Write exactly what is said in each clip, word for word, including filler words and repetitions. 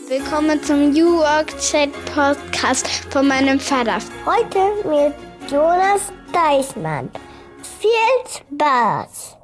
Willkommen zum New Work Chat Podcast von meinem Vater. Heute mit Jonas Deichmann. Viel Spaß!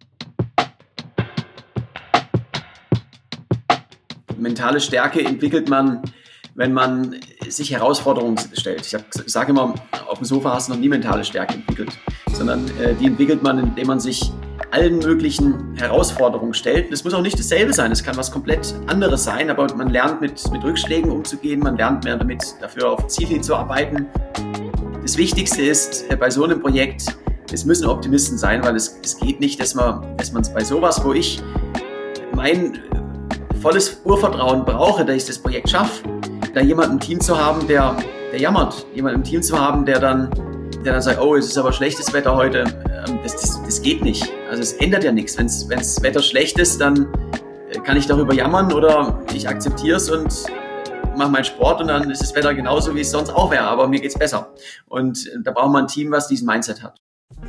Mentale Stärke entwickelt man, wenn man sich Herausforderungen stellt. Ich sage immer, auf dem Sofa hast du noch nie mentale Stärke entwickelt, sondern äh, die entwickelt man, indem man sich allen möglichen Herausforderungen stellt. Das muss auch nicht dasselbe sein, es kann was komplett anderes sein, aber man lernt mit, mit Rückschlägen umzugehen, man lernt mehr damit, dafür auf Ziele zu arbeiten. Das Wichtigste ist äh, bei so einem Projekt, es müssen Optimisten sein, weil es, es geht nicht, dass man dass man es bei sowas, wo ich mein volles Urvertrauen brauche, dass ich das Projekt schaffe, da jemanden im Team zu haben, der, der jammert, jemanden im Team zu haben, der dann, der dann sagt, oh, es ist aber schlechtes Wetter heute, das, das, das geht nicht. Also es ändert ja nichts. Wenn das Wetter schlecht ist, dann kann ich darüber jammern oder ich akzeptiere es und mache meinen Sport und dann ist das Wetter genauso, wie es sonst auch wäre, aber mir geht's besser. Und da braucht man ein Team, was diesen Mindset hat.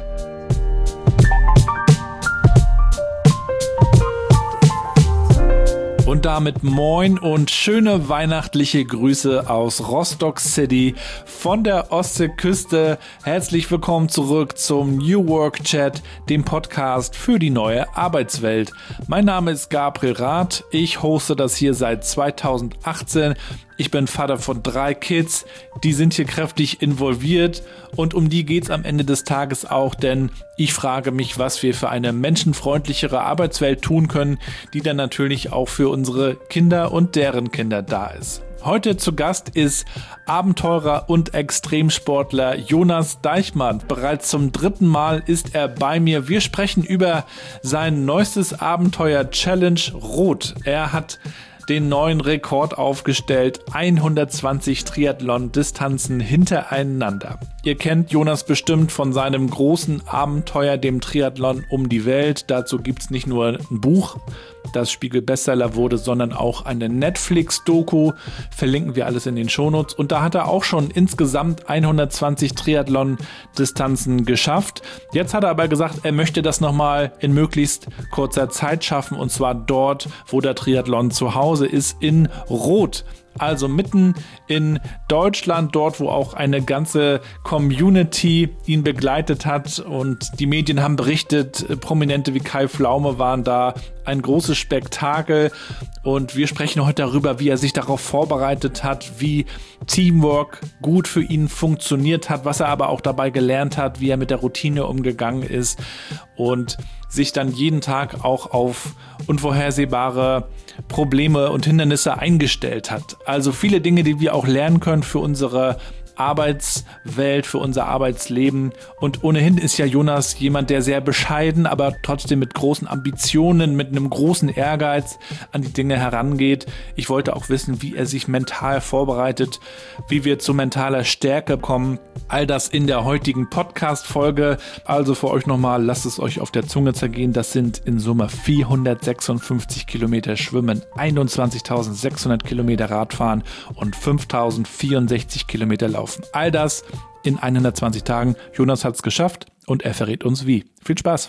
Und damit moin und schöne weihnachtliche Grüße aus Rostock City von der Ostseeküste. Herzlich willkommen zurück zum New Work Chat, dem Podcast für die neue Arbeitswelt. Mein Name ist Gabriel Rath, ich hoste das hier seit zweitausendachtzehn. Ich bin Vater von drei Kids, die sind hier kräftig involviert und um die geht's am Ende des Tages auch, denn ich frage mich, was wir für eine menschenfreundlichere Arbeitswelt tun können, die dann natürlich auch für unsere Kinder und deren Kinder da ist. Heute zu Gast ist Abenteurer und Extremsportler Jonas Deichmann. Bereits zum dritten Mal ist er bei mir. Wir sprechen über sein neuestes Abenteuer Challenge Rot. Er hat den neuen Rekord aufgestellt, hundertzwanzig Triathlon-Distanzen hintereinander. Ihr kennt Jonas bestimmt von seinem großen Abenteuer, dem Triathlon um die Welt. Dazu gibt's nicht nur ein Buch, das Spiegel-Bestseller wurde, sondern auch eine Netflix-Doku. Verlinken wir alles in den Shownotes. Und da hat er auch schon insgesamt hundertzwanzig Triathlon-Distanzen geschafft. Jetzt hat er aber gesagt, er möchte das nochmal in möglichst kurzer Zeit schaffen. Und zwar dort, wo der Triathlon zu Hause ist, in Rot. Also mitten in Deutschland, dort wo auch eine ganze Community ihn begleitet hat und die Medien haben berichtet, Prominente wie Kai Pflaume waren da, ein großes Spektakel und wir sprechen heute darüber, wie er sich darauf vorbereitet hat, wie Teamwork gut für ihn funktioniert hat, was er aber auch dabei gelernt hat, wie er mit der Routine umgegangen ist und sich dann jeden Tag auch auf unvorhersehbare Probleme und Hindernisse eingestellt hat. Also viele Dinge, die wir auch lernen können für unsere Arbeitswelt, für unser Arbeitsleben. Und ohnehin ist ja Jonas jemand, der sehr bescheiden, aber trotzdem mit großen Ambitionen, mit einem großen Ehrgeiz an die Dinge herangeht. Ich wollte auch wissen, wie er sich mental vorbereitet, wie wir zu mentaler Stärke kommen. All das in der heutigen Podcast-Folge. Also für euch nochmal, lasst es euch auf der Zunge zergehen. Das sind in Summe vierhundertsechsundfünfzig Kilometer Schwimmen, einundzwanzigtausendsechshundert Kilometer Radfahren und fünftausendvierundsechzig Kilometer Laufen. All das in hundertzwanzig Tagen. Jonas hat es geschafft und er verrät uns wie. Viel Spaß!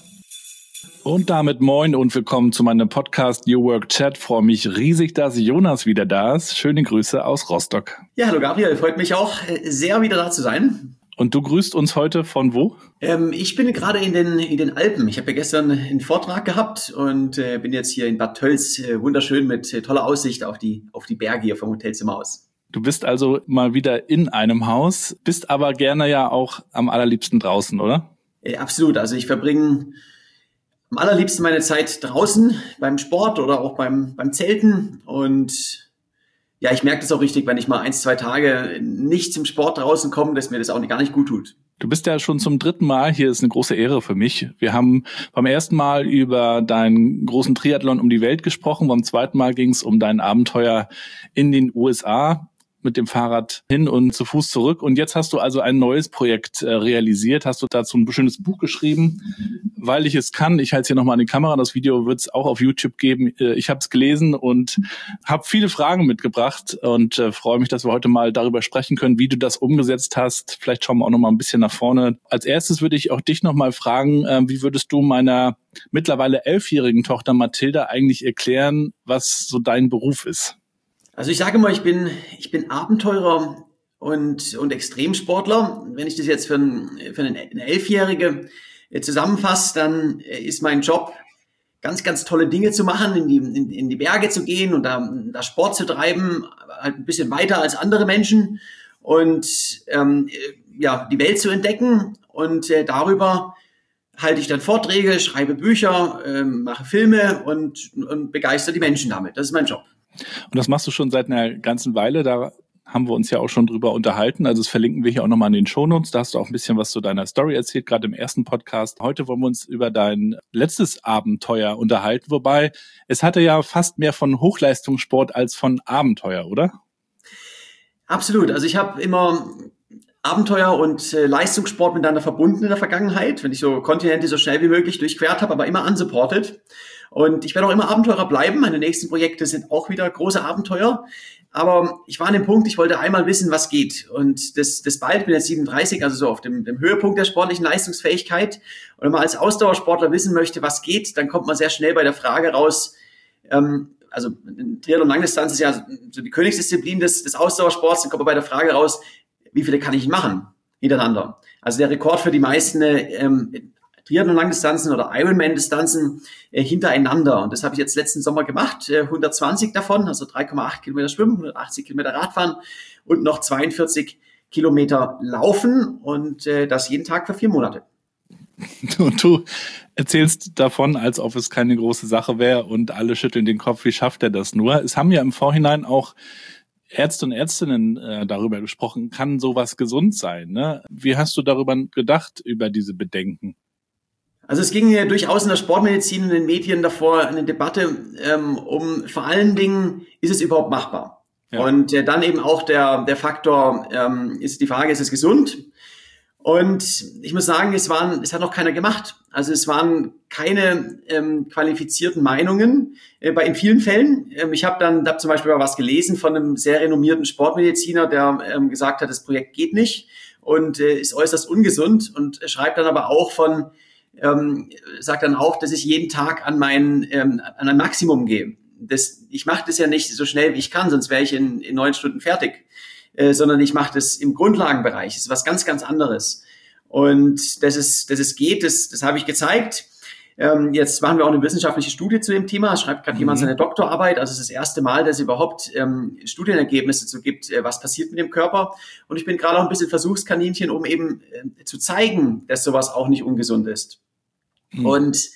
Und damit moin und willkommen zu meinem Podcast New Work Chat. Freue mich riesig, dass Jonas wieder da ist. Schöne Grüße aus Rostock. Ja, hallo Gabriel, freut mich auch sehr, wieder da zu sein. Und du grüßt uns heute von wo? Ähm, ich bin gerade in den, in den Alpen. Ich habe ja gestern einen Vortrag gehabt und äh, bin jetzt hier in Bad Tölz, äh, wunderschön mit äh, toller Aussicht auf die, auf die Berge hier vom Hotelzimmer aus. Du bist also mal wieder in einem Haus, bist aber gerne ja auch am allerliebsten draußen, oder? Äh, absolut. Also ich verbringe am allerliebsten meine Zeit draußen beim Sport oder auch beim, beim Zelten. Und ja, ich merke das auch richtig, wenn ich mal ein, zwei Tage nicht zum Sport draußen komme, dass mir das auch gar nicht gut tut. Du bist ja schon zum dritten Mal hier, ist eine große Ehre für mich. Wir haben beim ersten Mal über deinen großen Triathlon um die Welt gesprochen, beim zweiten Mal ging es um dein Abenteuer in den U S A. Mit dem Fahrrad hin und zu Fuß zurück. Und jetzt hast du also ein neues Projekt äh, realisiert. Hast du dazu ein schönes Buch geschrieben, weil ich es kann. Ich halte es hier nochmal an die Kamera. Das Video wird es auch auf YouTube geben. Äh, ich habe es gelesen und habe viele Fragen mitgebracht und äh, freue mich, dass wir heute mal darüber sprechen können, wie du das umgesetzt hast. Vielleicht schauen wir auch nochmal ein bisschen nach vorne. Als erstes würde ich auch dich nochmal fragen, äh, wie würdest du meiner mittlerweile elfjährigen Tochter Mathilda eigentlich erklären, was so dein Beruf ist? Also ich sage mal, ich bin, ich bin Abenteurer und, und Extremsportler. Wenn ich das jetzt für, einen, für eine Elfjährige zusammenfasse, dann ist mein Job, ganz, ganz tolle Dinge zu machen, in die, in, in die Berge zu gehen und da, da Sport zu treiben, halt ein bisschen weiter als andere Menschen und ähm, ja, die Welt zu entdecken. Und äh, darüber halte ich dann Vorträge, schreibe Bücher, äh, mache Filme und, und begeistere die Menschen damit. Das ist mein Job. Und das machst du schon seit einer ganzen Weile. Da haben wir uns ja auch schon drüber unterhalten. Also das verlinken wir hier auch nochmal in den Shownotes. Da hast du auch ein bisschen was zu deiner Story erzählt, gerade im ersten Podcast. Heute wollen wir uns über dein letztes Abenteuer unterhalten. Wobei, es hatte ja fast mehr von Hochleistungssport als von Abenteuer, oder? Absolut. Also ich habe immer Abenteuer und äh, Leistungssport miteinander verbunden in der Vergangenheit, wenn ich so Kontinente so schnell wie möglich durchquert habe, aber immer unsupported. Und ich werde auch immer Abenteurer bleiben. Meine nächsten Projekte sind auch wieder große Abenteuer. Aber ich war an dem Punkt, ich wollte einmal wissen, was geht. Und das, das bald, ich bin jetzt siebenunddreißig, also so auf dem, dem Höhepunkt der sportlichen Leistungsfähigkeit. Und wenn man als Ausdauersportler wissen möchte, was geht, dann kommt man sehr schnell bei der Frage raus, ähm, also Triathlon Langdistanz ist ja so die Königsdisziplin des, des Ausdauersports, dann kommt man bei der Frage raus, wie viele kann ich machen hintereinander? Also der Rekord für die meisten ähm, Triathlon-Langdistanzen oder Ironman-Distanzen äh, hintereinander. Und das habe ich jetzt letzten Sommer gemacht, äh, hundertzwanzig davon, also drei Komma acht Kilometer Schwimmen, hundertachtzig Kilometer Radfahren und noch zweiundvierzig Kilometer Laufen und äh, das jeden Tag für vier Monate. Und du erzählst davon, als ob es keine große Sache wäre und alle schütteln den Kopf, wie schafft er das nur? Es haben ja im Vorhinein auch Ärzte und Ärztinnen äh, darüber gesprochen, kann sowas gesund sein? Ne? Wie hast du darüber gedacht, über diese Bedenken? Also es ging ja durchaus in der Sportmedizin und in den Medien davor eine Debatte ähm, um vor allen Dingen, ist es überhaupt machbar? Ja. Und äh, dann eben auch der der Faktor, ähm, ist die Frage, ist es gesund? Und ich muss sagen, es waren, es hat noch keiner gemacht. Also es waren keine ähm, qualifizierten Meinungen äh, bei in vielen Fällen. Ähm, ich habe dann hab zum Beispiel mal was gelesen von einem sehr renommierten Sportmediziner, der ähm, gesagt hat, das Projekt geht nicht und äh, ist äußerst ungesund und schreibt dann aber auch von Ähm, sagt dann auch, dass ich jeden Tag an mein ähm, an ein Maximum gehe. Das, ich mache das ja nicht so schnell, wie ich kann, sonst wäre ich in, in neun Stunden fertig, äh, sondern ich mache das im Grundlagenbereich. Das ist was ganz, ganz anderes. Und dass es, dass es geht, das, das habe ich gezeigt. Ähm, jetzt machen wir auch eine wissenschaftliche Studie zu dem Thema. Es schreibt gerade mhm. jemand seine Doktorarbeit. Also es ist das erste Mal, dass es überhaupt ähm, Studienergebnisse dazu gibt, äh, was passiert mit dem Körper. Und ich bin gerade auch ein bisschen Versuchskaninchen, um eben äh, zu zeigen, dass sowas auch nicht ungesund ist. Mhm. Und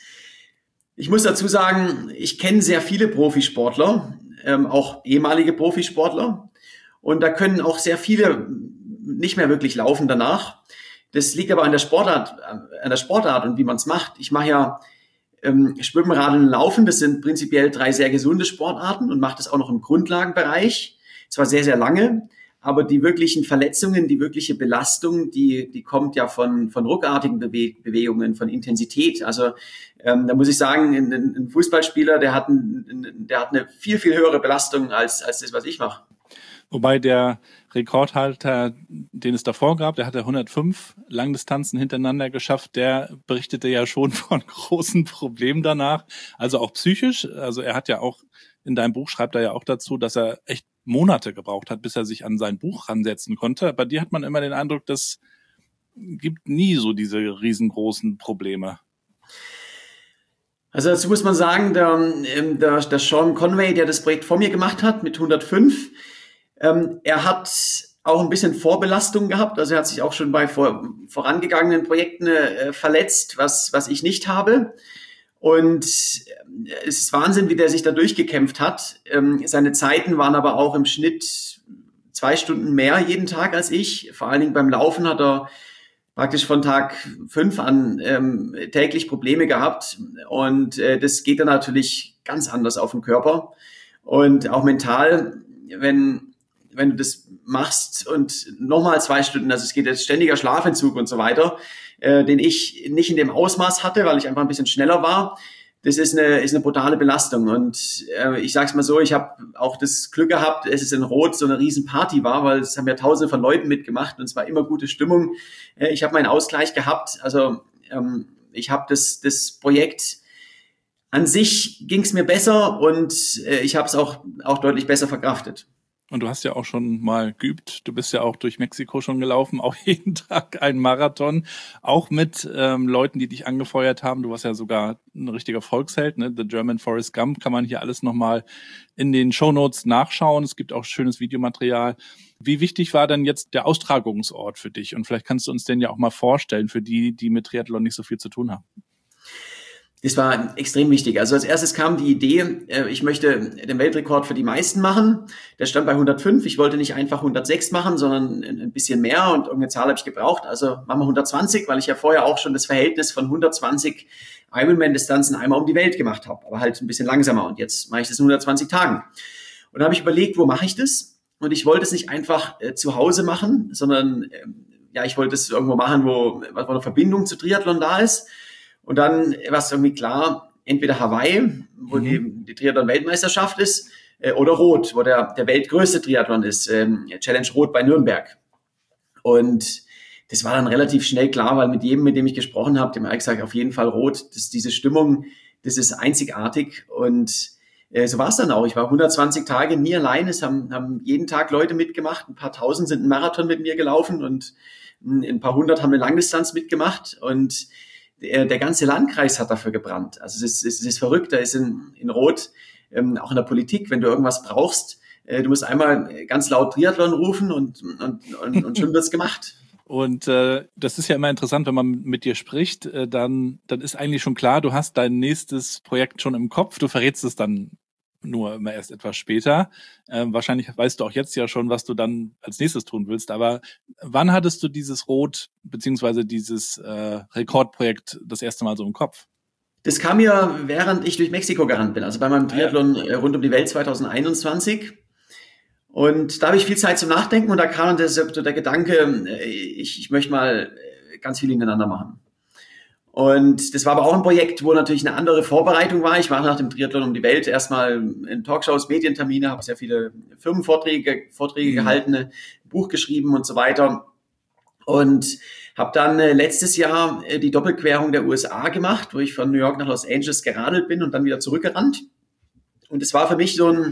ich muss dazu sagen, ich kenne sehr viele Profisportler, ähm, auch ehemalige Profisportler. Und da können auch sehr viele nicht mehr wirklich laufen danach. Das liegt aber an der Sportart, an der Sportart und wie man es macht. Ich mache ja ähm, Schwimmen, Radeln und Laufen. Das sind prinzipiell drei sehr gesunde Sportarten und mache das auch noch im Grundlagenbereich. Zwar sehr, sehr lange, aber die wirklichen Verletzungen, die wirkliche Belastung, die die kommt ja von von ruckartigen Bewe- Bewegungen, von Intensität. Also ähm, da muss ich sagen, ein, ein Fußballspieler, der hat, ein, der hat eine viel, viel höhere Belastung als als das, was ich mache. Wobei der Rekordhalter, den es davor gab, der hatte hundertfünf Langdistanzen hintereinander geschafft, der berichtete ja schon von großen Problemen danach, also auch psychisch. Also er hat ja auch, in deinem Buch schreibt er ja auch dazu, dass er echt Monate gebraucht hat, bis er sich an sein Buch ransetzen konnte. Bei dir hat man immer den Eindruck, das gibt nie so diese riesengroßen Probleme. Also dazu muss man sagen, der, der, der Sean Conway, der das Projekt vor mir gemacht hat mit hundertfünf, Ähm, er hat auch ein bisschen Vorbelastung gehabt, also er hat sich auch schon bei vor, vorangegangenen Projekten äh, verletzt, was, was ich nicht habe. Und äh, es ist Wahnsinn, wie der sich da durchgekämpft hat. Ähm, seine Zeiten waren aber auch im Schnitt zwei Stunden mehr jeden Tag als ich. Vor allen Dingen beim Laufen hat er praktisch von Tag fünf an ähm, täglich Probleme gehabt. Und äh, das geht dann natürlich ganz anders auf den Körper. Und auch mental, wenn wenn du das machst und nochmal zwei Stunden, also es geht jetzt ständiger Schlafentzug und so weiter, äh, den ich nicht in dem Ausmaß hatte, weil ich einfach ein bisschen schneller war, das ist eine ist eine brutale Belastung. Und äh, ich sag's mal so, ich habe auch das Glück gehabt, dass es in Rot so eine riesen Party war, weil es haben ja tausende von Leuten mitgemacht und es war immer gute Stimmung. Äh, ich habe meinen Ausgleich gehabt, also ähm, ich habe das das Projekt an sich ging es mir besser und äh, ich habe es auch auch deutlich besser verkraftet. Und du hast ja auch schon mal geübt. Du bist ja auch durch Mexiko schon gelaufen, auch jeden Tag ein Marathon, auch mit ähm, Leuten, die dich angefeuert haben. Du warst ja sogar ein richtiger Volksheld, ne? The German Forrest Gump, kann man hier alles nochmal in den Shownotes nachschauen. Es gibt auch schönes Videomaterial. Wie wichtig war denn jetzt der Austragungsort für dich? Und vielleicht kannst du uns den ja auch mal vorstellen für die, die mit Triathlon nicht so viel zu tun haben. Das war extrem wichtig. Also als erstes kam die Idee, ich möchte den Weltrekord für die meisten machen. Der stand bei hundertfünf. Ich wollte nicht einfach hundertsechs machen, sondern ein bisschen mehr und irgendeine Zahl habe ich gebraucht. Also machen wir hundertzwanzig, weil ich ja vorher auch schon das Verhältnis von hundertzwanzig Ironman-Distanzen einmal um die Welt gemacht habe, aber halt ein bisschen langsamer. Und jetzt mache ich das in hundertzwanzig Tagen. Und da habe ich überlegt, wo mache ich das? Und ich wollte es nicht einfach äh, zu Hause machen, sondern äh, ja, ich wollte es irgendwo machen, wo, wo eine Verbindung zu Triathlon da ist. Und dann war es irgendwie klar, entweder Hawaii, wo mhm. die, die Triathlon-Weltmeisterschaft ist, äh, oder Rot, wo der, der weltgrößte Triathlon ist, ähm, Challenge Rot bei Nürnberg. Und das war dann relativ schnell klar, weil mit jedem, mit dem ich gesprochen habe, dem habe ich gesagt, auf jeden Fall Rot, das, diese Stimmung, das ist einzigartig. Und äh, so war es dann auch. Ich war hundertzwanzig Tage nie allein. Es haben, haben jeden Tag Leute mitgemacht. Ein paar Tausend sind einen Marathon mit mir gelaufen und ein paar hundert haben eine Langdistanz mitgemacht. Und Der, der ganze Landkreis hat dafür gebrannt. Also es ist, es ist verrückt, da ist in, in Rot, ähm, auch in der Politik, wenn du irgendwas brauchst, äh, du musst einmal ganz laut Triathlon rufen und, und, und, und schon wird's gemacht. Und äh, das ist ja immer interessant, wenn man mit dir spricht, äh, dann, dann ist eigentlich schon klar, du hast dein nächstes Projekt schon im Kopf, du verrätst es dann nur immer erst etwas später. Ähm, wahrscheinlich weißt du auch jetzt ja schon, was du dann als nächstes tun willst. Aber wann hattest du dieses Rot beziehungsweise dieses äh, Rekordprojekt das erste Mal so im Kopf? Das kam mir, während ich durch Mexiko gerannt bin, also bei meinem Triathlon äh, rund um die Welt zwanzig einundzwanzig. Und da habe ich viel Zeit zum Nachdenken und da kam dann der, der Gedanke, äh, ich, ich möchte mal ganz viel hintereinander machen. Und das war aber auch ein Projekt, wo natürlich eine andere Vorbereitung war. Ich war nach dem Triathlon um die Welt erstmal in Talkshows, Medientermine, habe sehr viele Firmenvorträge Vorträge mhm. gehalten, ein Buch geschrieben und so weiter. Und habe dann äh, letztes Jahr äh, die Doppelquerung der U S A gemacht, wo ich von New York nach Los Angeles geradelt bin und dann wieder zurückgerannt. Und es war für mich so ein,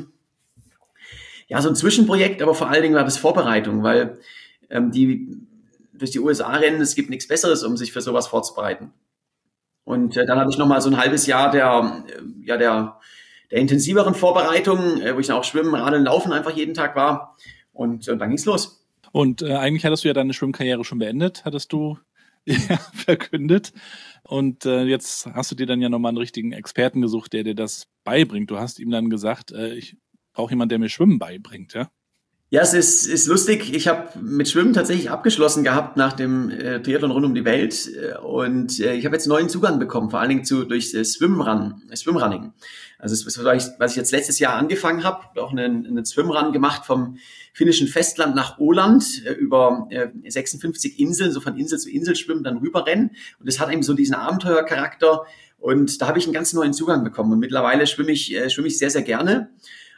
ja, so ein Zwischenprojekt, aber vor allen Dingen war das Vorbereitung, weil ähm, die durch die U S A-Rennen, es gibt nichts Besseres, um sich für sowas vorzubereiten. Und äh, dann hatte ich noch mal so ein halbes Jahr der, äh, ja, der, der intensiveren Vorbereitung, äh, wo ich dann auch Schwimmen, Radeln, Laufen einfach jeden Tag war. Und, und dann ging's los. Und äh, eigentlich hattest du ja deine Schwimmkarriere schon beendet, hattest du ja verkündet. Und äh, jetzt hast du dir dann ja nochmal einen richtigen Experten gesucht, der dir das beibringt. Du hast ihm dann gesagt, äh, ich brauche jemanden, der mir Schwimmen beibringt, ja? Ja, es ist, ist lustig. Ich habe mit Schwimmen tatsächlich abgeschlossen gehabt nach dem äh, Triathlon rund um die Welt. Und äh, ich habe jetzt neuen Zugang bekommen, vor allen Dingen zu, durch das Swimrun, Swimrunning. Also das ist, was ich, was ich jetzt letztes Jahr angefangen habe, auch einen, einen Swimrun gemacht vom finnischen Festland nach Åland äh, über äh, sechsundfünfzig Inseln, so von Insel zu Insel schwimmen, dann rüberrennen. Und das hat eben so diesen Abenteuercharakter. Und da habe ich einen ganz neuen Zugang bekommen. Und mittlerweile schwimme ich, äh, schwimme ich sehr, sehr gerne.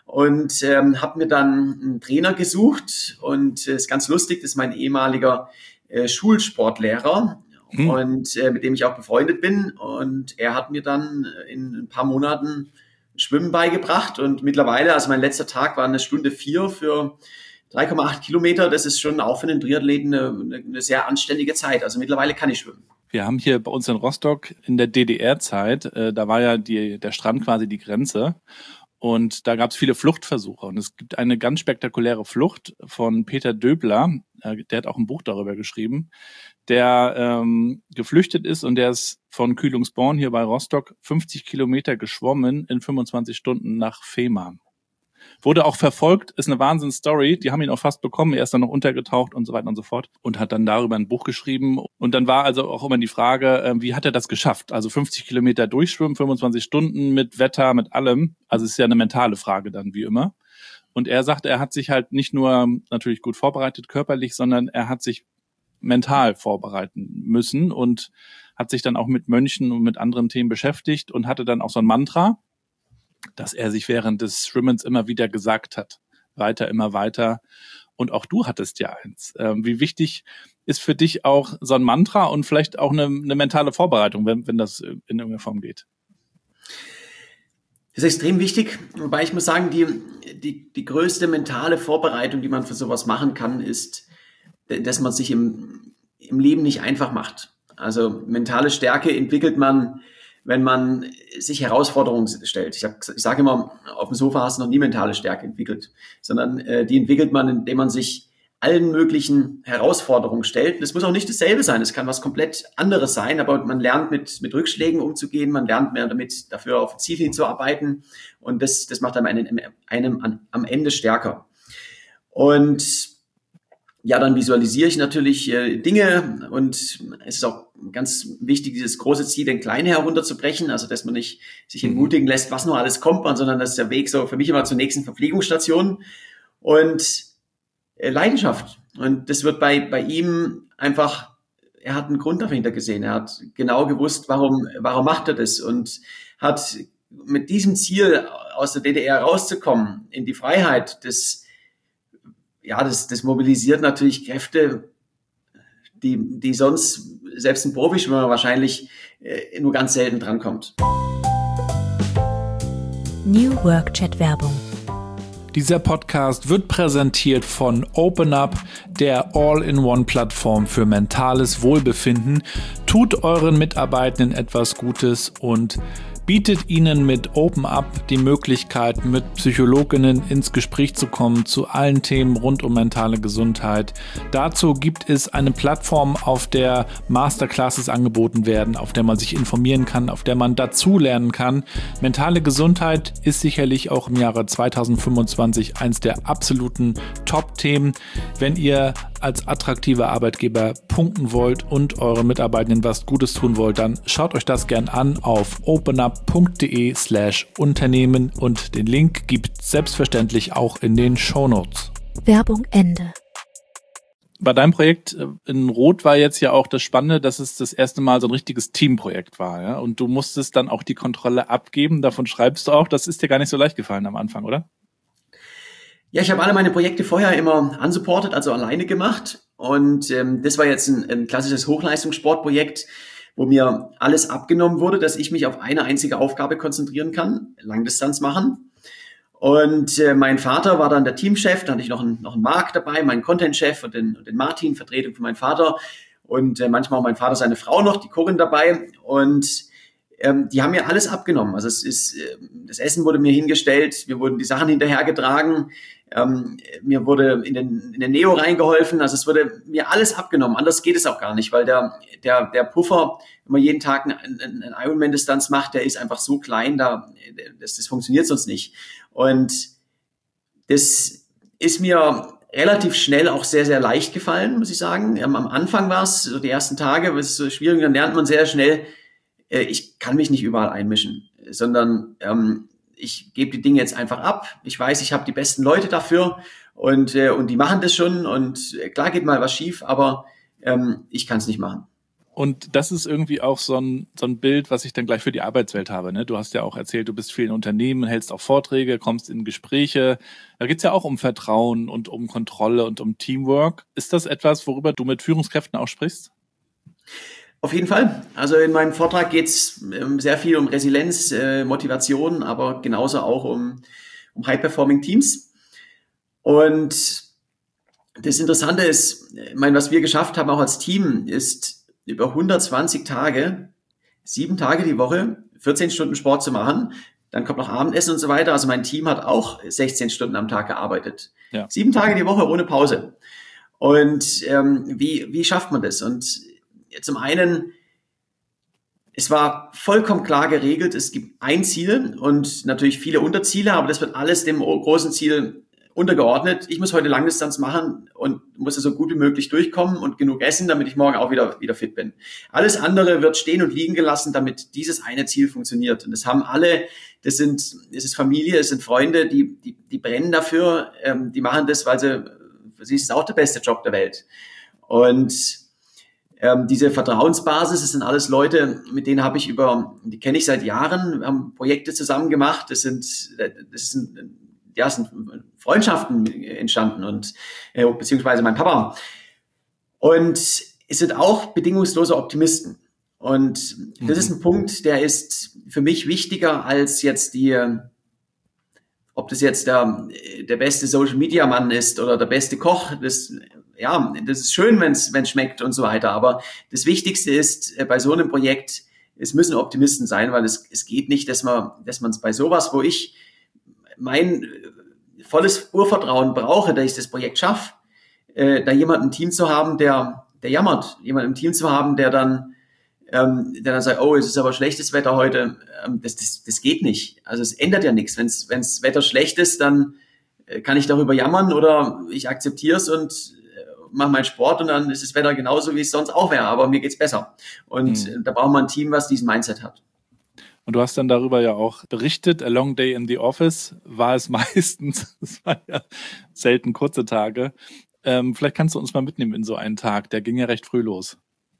Und ähm, habe mir dann einen Trainer gesucht und es äh, ist ganz lustig, das ist mein ehemaliger äh, Schulsportlehrer mhm. und äh, mit dem ich auch befreundet bin. Und er hat mir dann in ein paar Monaten Schwimmen beigebracht und mittlerweile, also mein letzter Tag war eine Stunde vier für drei Komma acht Kilometer. Das ist schon auch für einen Triathleten eine, eine sehr anständige Zeit. Also mittlerweile kann ich schwimmen. Wir haben hier bei uns in Rostock in der D D R-Zeit, äh, da war ja die, der Strand quasi die Grenze. Und da gab es viele Fluchtversuche. Und es gibt eine ganz spektakuläre Flucht von Peter Döbler, äh, der hat auch ein Buch darüber geschrieben, der ähm, geflüchtet ist und der ist von Kühlungsborn hier bei Rostock fünfzig Kilometer geschwommen in fünfundzwanzig Stunden nach Fehmarn. Wurde auch verfolgt, ist eine Wahnsinns-Story. Die haben ihn auch fast bekommen. Er ist dann noch untergetaucht und so weiter und so fort und hat dann darüber ein Buch geschrieben. Und dann war also auch immer die Frage, wie hat er das geschafft? Also fünfzig Kilometer durchschwimmen, fünfundzwanzig Stunden mit Wetter, mit allem. Also es ist ja eine mentale Frage dann, wie immer. Und er sagt, er hat sich halt nicht nur natürlich gut vorbereitet körperlich, sondern er hat sich mental vorbereiten müssen und hat sich dann auch mit Mönchen und mit anderen Themen beschäftigt und hatte dann auch so ein Mantra, dass er sich während des Schwimmens immer wieder gesagt hat. Weiter, immer weiter. Und auch du hattest ja eins. Ähm, wie wichtig ist für dich auch so ein Mantra und vielleicht auch eine, eine mentale Vorbereitung, wenn, wenn das in irgendeiner Form geht? Das ist extrem wichtig, wobei ich muss sagen, die, die, die größte mentale Vorbereitung, die man für sowas machen kann, ist, dass man sich im, im Leben nicht einfach macht. Also mentale Stärke entwickelt man, wenn man sich Herausforderungen stellt. Ich, hab, ich sage immer, auf dem Sofa hast du noch nie mentale Stärke entwickelt, sondern äh, die entwickelt man, indem man sich allen möglichen Herausforderungen stellt. Das muss auch nicht dasselbe sein, es kann was komplett anderes sein, aber man lernt mit, mit Rückschlägen umzugehen, man lernt mehr damit, dafür auf Ziel hinzuarbeiten und das, das macht einem, einem, einem am Ende stärker. Und ja, dann visualisiere ich natürlich äh, Dinge und es ist auch ganz wichtig, dieses große Ziel in kleine herunterzubrechen, also dass man nicht sich entmutigen lässt, was nur alles kommt, sondern das ist der Weg so für mich immer zur nächsten Verpflegungsstation und Leidenschaft. Und das wird bei, bei ihm einfach, er hat einen Grund dahinter gesehen. Er hat genau gewusst, warum, warum macht er das und hat mit diesem Ziel aus der D D R rauszukommen in die Freiheit, das, ja, das, das mobilisiert natürlich Kräfte, die, die sonst selbst ein Profischwimmer wahrscheinlich äh, nur ganz selten drankommt. New Work Chat Werbung. Dieser Podcast wird präsentiert von OpenUp, der All-in-One-Plattform für mentales Wohlbefinden. Tut euren Mitarbeitenden etwas Gutes und bietet ihnen mit OpenUp die Möglichkeit, mit Psychologinnen ins Gespräch zu kommen zu allen Themen rund um mentale Gesundheit. Dazu gibt es eine Plattform, auf der Masterclasses angeboten werden, auf der man sich informieren kann, auf der man dazulernen kann. Mentale Gesundheit ist sicherlich auch im Jahre zweitausendfünfundzwanzig eins der absoluten Top-Themen. Wenn ihr als attraktiver Arbeitgeber punkten wollt und euren Mitarbeitenden was Gutes tun wollt, dann schaut euch das gern an auf openup.de slash Unternehmen und den Link gibt es selbstverständlich auch in den Shownotes. Werbung Ende. Bei deinem Projekt in Rot war jetzt ja auch das Spannende, dass es das erste Mal so ein richtiges Teamprojekt war, ja? Und du musstest dann auch die Kontrolle abgeben. Davon schreibst du auch, das ist dir gar nicht so leicht gefallen am Anfang, oder? Ja, ich habe alle meine Projekte vorher immer unsupported, also alleine gemacht. Und ähm, das war jetzt ein, ein klassisches Hochleistungssportprojekt, wo mir alles abgenommen wurde, dass ich mich auf eine einzige Aufgabe konzentrieren kann, Langdistanz machen. Und äh, mein Vater war dann der Teamchef, da hatte ich noch einen, noch einen Marc dabei, meinen Content-Chef und den, und den Martin, Vertretung für meinen Vater. Und äh, manchmal auch mein Vater, seine Frau noch, die Corinne dabei. Und ähm, die haben mir alles abgenommen. Also es ist, äh, das Essen wurde mir hingestellt, mir wurden die Sachen hinterhergetragen. Ähm, mir wurde in den, in den Neo reingeholfen, also es wurde mir alles abgenommen, anders geht es auch gar nicht, weil der, der, der Puffer, wenn man jeden Tag einen, einen Ironman-Distanz macht, der ist einfach so klein, da, das, das funktioniert sonst nicht. Und das ist mir relativ schnell auch sehr, sehr leicht gefallen, muss ich sagen. Ähm, am Anfang war es, so die ersten Tage, es ist so schwierig, dann lernt man sehr schnell, äh, ich kann mich nicht überall einmischen, sondern ähm, ich gebe die Dinge jetzt einfach ab. Ich weiß, ich habe die besten Leute dafür und äh, und die machen das schon. Und äh, klar geht mal was schief, aber ähm, ich kann es nicht machen. Und das ist irgendwie auch so ein, so ein Bild, was ich dann gleich für die Arbeitswelt habe. Ne? Du hast ja auch erzählt, du bist viel in Unternehmen, hältst auch Vorträge, kommst in Gespräche. Da geht's ja auch um Vertrauen und um Kontrolle und um Teamwork. Ist das etwas, worüber du mit Führungskräften auch sprichst? Auf jeden Fall. Also in meinem Vortrag geht es ähm, sehr viel um Resilienz, äh, Motivation, aber genauso auch um, um High-Performing Teams. Und das Interessante ist, ich meine, was wir geschafft haben auch als Team, ist über hundertzwanzig Tage, sieben Tage die Woche, vierzehn Stunden Sport zu machen. Dann kommt noch Abendessen und so weiter. Also mein Team hat auch sechzehn Stunden am Tag gearbeitet. Ja. Sieben Tage die Woche ohne Pause. Und ähm, wie, wie schafft man das? Und zum einen, es war vollkommen klar geregelt, es gibt ein Ziel und natürlich viele Unterziele, aber das wird alles dem großen Ziel untergeordnet. Ich muss heute Langdistanz machen und muss so gut wie möglich durchkommen und genug essen, damit ich morgen auch wieder, wieder fit bin. Alles andere wird stehen und liegen gelassen, damit dieses eine Ziel funktioniert. Und das haben alle, das sind, es ist Familie, es sind Freunde, die, die, die brennen dafür, ähm, die machen das, weil sie, für sie ist es auch der beste Job der Welt. Und Ähm, diese Vertrauensbasis, das sind alles Leute, mit denen habe ich über, die kenne ich seit Jahren, wir haben Projekte zusammen gemacht, das sind, das sind, ja, es sind Freundschaften entstanden und, äh, beziehungsweise mein Papa. Und es sind auch bedingungslose Optimisten. Und das mhm. ist ein Punkt, der ist für mich wichtiger als jetzt die, ob das jetzt der, der beste Social-Media-Mann ist oder der beste Koch. Das, ja, das ist schön, wenn es schmeckt und so weiter. Aber das Wichtigste ist bei so einem Projekt, es müssen Optimisten sein, weil es, es geht nicht, dass man dass man es bei sowas, wo ich mein volles Urvertrauen brauche, dass ich das Projekt schaffe, äh, da jemanden im Team zu haben, der der jammert, jemanden im Team zu haben, der dann ähm, der dann sagt, oh, es ist aber schlechtes Wetter heute, ähm, das, das das geht nicht. Also es ändert ja nichts. Wenn wenns Wetter schlecht ist, dann äh, kann ich darüber jammern oder ich akzeptiere es und äh, mache meinen Sport und dann ist das Wetter genauso, wie es sonst auch wäre, aber mir geht's besser. Und mhm. äh, da braucht man ein Team, was diesen Mindset hat. Und du hast dann darüber ja auch berichtet, a long day in the office war es meistens, das waren ja selten kurze Tage. Ähm, vielleicht kannst du uns mal mitnehmen in so einen Tag, der ging ja recht früh los.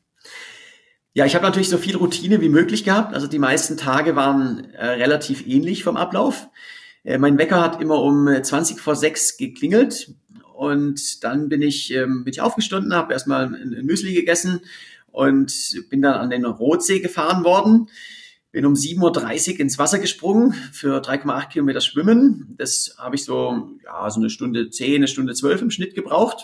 Ja, ich habe natürlich so viel Routine wie möglich gehabt, also die meisten Tage waren äh, relativ ähnlich vom Ablauf. Äh, mein Wecker hat immer um zwanzig vor sechs geklingelt und dann bin ich, ähm, bin ich aufgestanden, habe erstmal ein, ein Müsli gegessen und bin dann an den Rotsee gefahren worden. Bin um sieben Uhr dreißig ins Wasser gesprungen für drei Komma acht Kilometer Schwimmen. Das habe ich so, ja, so eine Stunde zehn, eine Stunde zwölf im Schnitt gebraucht.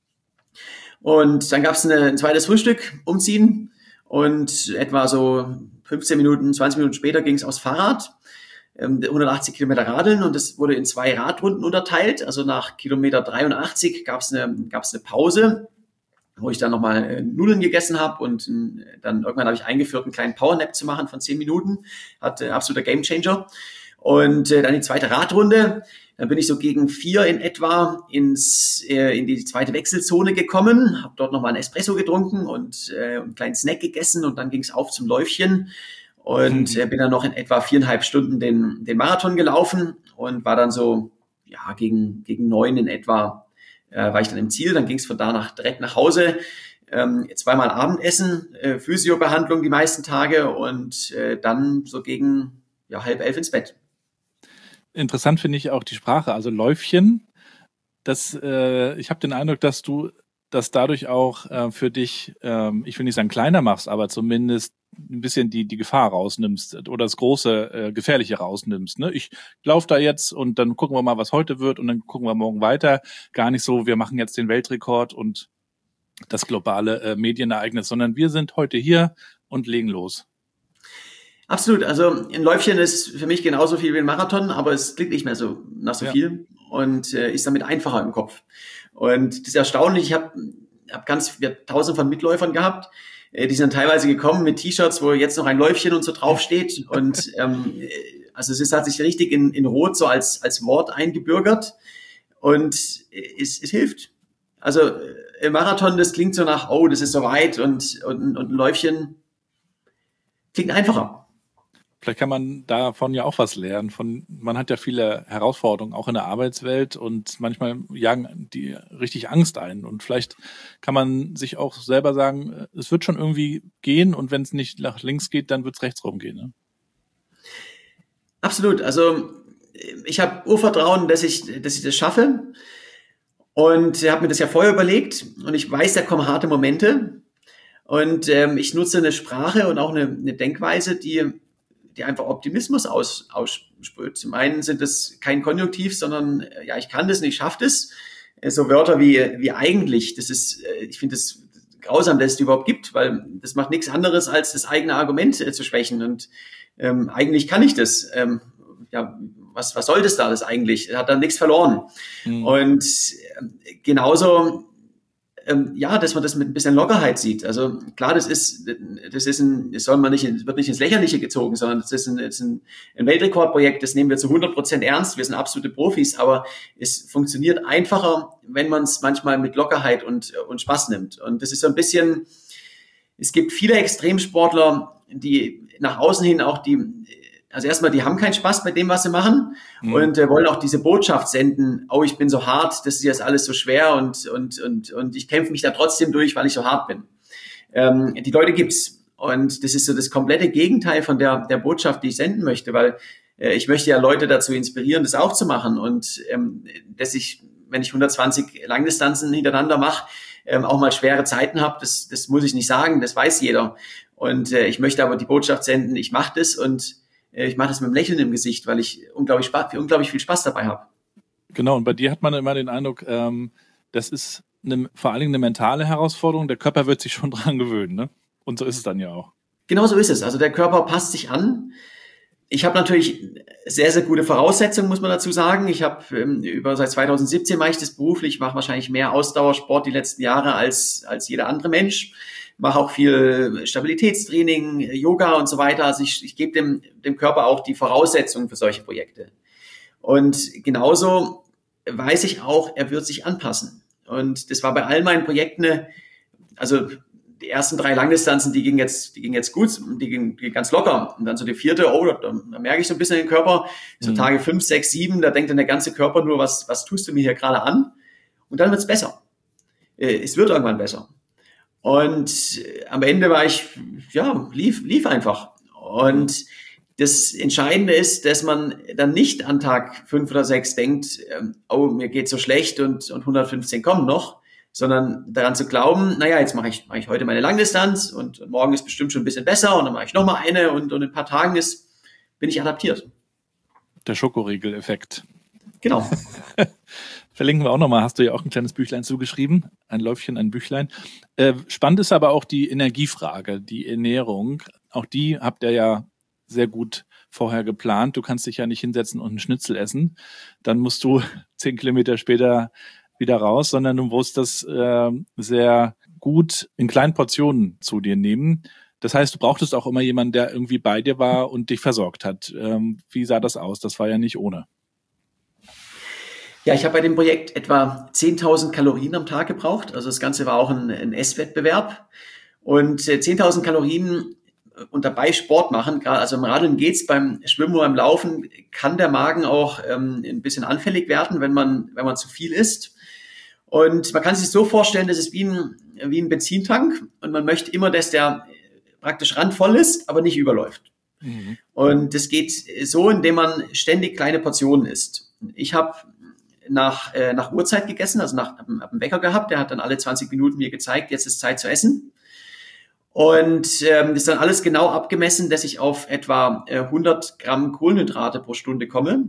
Und dann gab es ein zweites Frühstück, umziehen. Und etwa so fünfzehn Minuten, zwanzig Minuten später ging es aufs Fahrrad. hundertachtzig Kilometer Radeln und das wurde in zwei Radrunden unterteilt. Also nach Kilometer dreiundachtzig gab es eine, gab's eine Pause, wo ich dann nochmal äh, Nudeln gegessen habe und äh, dann irgendwann habe ich eingeführt, einen kleinen Powernap zu machen von zehn Minuten. Hat äh, absoluter Gamechanger. Und äh, dann die zweite Radrunde. Dann bin ich so gegen vier in etwa ins äh, in die zweite Wechselzone gekommen, habe dort nochmal einen Espresso getrunken und äh, einen kleinen Snack gegessen und dann ging es auf zum Läufchen. Und äh, bin dann noch in etwa viereinhalb Stunden den, den Marathon gelaufen und war dann so, ja, gegen, gegen neun in etwa Äh, war ich dann im Ziel, dann ging es von da nach, direkt nach Hause, ähm, zweimal Abendessen, äh, Physiobehandlung die meisten Tage und äh, dann so gegen ja, halb elf ins Bett. Interessant finde ich auch die Sprache, also Läufchen, das, äh, ich habe den Eindruck, dass du das dadurch auch äh, für dich, ähm, ich will nicht sagen kleiner machst, aber zumindest ein bisschen die die Gefahr rausnimmst oder das große äh, Gefährliche rausnimmst. Ne? Ich laufe da jetzt und dann gucken wir mal, was heute wird und dann gucken wir morgen weiter. Gar nicht so, wir machen jetzt den Weltrekord und das globale äh, Medienereignis, sondern wir sind heute hier und legen los. Absolut. Also ein Läufchen ist für mich genauso viel wie ein Marathon, aber es klingt nicht mehr so nach so ja. viel und äh, ist damit einfacher im Kopf. Und das ist erstaunlich. Ich habe hab ganz wir hab tausende von Mitläufern gehabt. Die sind teilweise gekommen mit T-Shirts, wo jetzt noch ein Läufchen und so draufsteht. Und ähm, also es ist, hat sich richtig in, in Rot so als, als Wort eingebürgert. Und es, es hilft. Also im Marathon, das klingt so nach, oh, das ist so weit und, und, und ein Läufchen klingt einfacher. Vielleicht kann man davon ja auch was lernen. Von, man hat ja viele Herausforderungen, auch in der Arbeitswelt und manchmal jagen die richtig Angst ein. Und vielleicht kann man sich auch selber sagen, es wird schon irgendwie gehen und wenn es nicht nach links geht, dann wird es rechts rumgehen. Ne? Absolut. Also ich habe Urvertrauen, dass ich, dass ich das schaffe und habe mir das ja vorher überlegt und ich weiß, da kommen harte Momente und ähm, ich nutze eine Sprache und auch eine, eine Denkweise, die die einfach Optimismus aus, aussprüht. Zum einen sind es kein Konjunktiv, sondern ja, ich kann das und ich schaffe das. So Wörter wie, wie eigentlich, das ist, ich finde es grausam, dass es die überhaupt gibt, weil das macht nichts anderes, als das eigene Argument äh, zu schwächen. Und ähm, eigentlich kann ich das. Ähm, ja, was, was soll das da, das eigentlich? Hat da nichts verloren. Mhm. Und äh, genauso ja, dass man das mit ein bisschen Lockerheit sieht. Also klar, das ist, das ist ein, das soll man nicht, wird nicht ins Lächerliche gezogen, sondern das ist ein, das ist ein, ein Weltrekordprojekt, das nehmen wir zu hundert Prozent ernst. Wir sind absolute Profis, aber es funktioniert einfacher, wenn man es manchmal mit Lockerheit und, und Spaß nimmt. Und das ist so ein bisschen, es gibt viele Extremsportler, die nach außen hin auch die, also erstmal, die haben keinen Spaß bei dem, was sie machen mhm. und äh, wollen auch diese Botschaft senden, oh, ich bin so hart, das ist jetzt alles so schwer und und und und ich kämpfe mich da trotzdem durch, weil ich so hart bin. Ähm, die Leute gibt's und das ist so das komplette Gegenteil von der der Botschaft, die ich senden möchte, weil äh, ich möchte ja Leute dazu inspirieren, das auch zu machen und ähm, dass ich, wenn ich hundertzwanzig Langdistanzen hintereinander mache, ähm, auch mal schwere Zeiten habe. Das, das muss ich nicht sagen, das weiß jeder. Und äh, ich möchte aber die Botschaft senden, ich mache das und äh, ich mache das mit einem Lächeln im Gesicht, weil ich unglaublich, Spaß, unglaublich viel Spaß dabei habe. Genau, und bei dir hat man immer den Eindruck, ähm, das ist eine, vor allen Dingen eine mentale Herausforderung. Der Körper wird sich schon dran gewöhnen, ne? Und so ist es dann ja auch. Genau so ist es. Also der Körper passt sich an. Ich habe natürlich sehr, sehr gute Voraussetzungen, muss man dazu sagen. Ich habe ähm, über seit zwanzig siebzehn mache ich das beruflich, mache wahrscheinlich mehr Ausdauersport die letzten Jahre als als jeder andere Mensch. Mache auch viel Stabilitätstraining, Yoga und so weiter. Also ich, ich gebe dem dem Körper auch die Voraussetzungen für solche Projekte. Und genauso weiß ich auch, er wird sich anpassen. Und das war bei all meinen Projekten, also die ersten drei Langdistanzen, die gingen jetzt, die gingen jetzt gut, die gingen, die gingen ganz locker. Und dann so die vierte, oh, da, da merke ich so ein bisschen den Körper. So mhm. Tage fünf, sechs, sieben, da denkt dann der ganze Körper nur, was, was tust du mir hier gerade an? Und dann wird's besser. Äh, es wird irgendwann besser. Und äh, am Ende war ich, ja, lief, lief einfach. Und das Entscheidende ist, dass man dann nicht an Tag fünf oder sechs denkt, ähm, oh, mir geht's so schlecht und, und hundertfünfzehn kommen noch, sondern daran zu glauben, naja, jetzt mache ich, mache ich heute meine Langdistanz und, und morgen ist bestimmt schon ein bisschen besser und dann mache ich nochmal eine und, und in ein paar Tagen ist, bin ich adaptiert. Der Schokoriegel-Effekt. Genau. Verlinken wir auch nochmal, hast du ja auch ein kleines Büchlein zugeschrieben, ein Läufchen, ein Büchlein. Äh, spannend ist aber auch die Energiefrage, die Ernährung. Auch die habt ihr ja sehr gut vorher geplant. Du kannst dich ja nicht hinsetzen und einen Schnitzel essen. Dann musst du zehn Kilometer später wieder raus, sondern du musst das äh, sehr gut in kleinen Portionen zu dir nehmen. Das heißt, du brauchtest auch immer jemanden, der irgendwie bei dir war und dich versorgt hat. Ähm, wie sah das aus? Das war ja nicht ohne. Ja, ich habe bei dem Projekt etwa zehntausend Kalorien am Tag gebraucht. Also das Ganze war auch ein, ein Esswettbewerb. Und äh, zehntausend Kalorien und dabei Sport machen, gerade also im Radeln geht's, beim Schwimmen oder beim Laufen kann der Magen auch ähm, ein bisschen anfällig werden, wenn man wenn man zu viel isst. Und man kann sich so vorstellen, das ist wie ein, wie ein Benzintank und man möchte immer, dass der praktisch randvoll ist, aber nicht überläuft. Mhm. Und das geht so, indem man ständig kleine Portionen isst. Ich habe nach, äh, nach Uhrzeit gegessen, also nach hab einen Wecker gehabt, der hat dann alle zwanzig Minuten mir gezeigt, jetzt ist Zeit zu essen. Und ähm, das ist dann alles genau abgemessen, dass ich auf etwa äh, hundert Gramm Kohlenhydrate pro Stunde komme.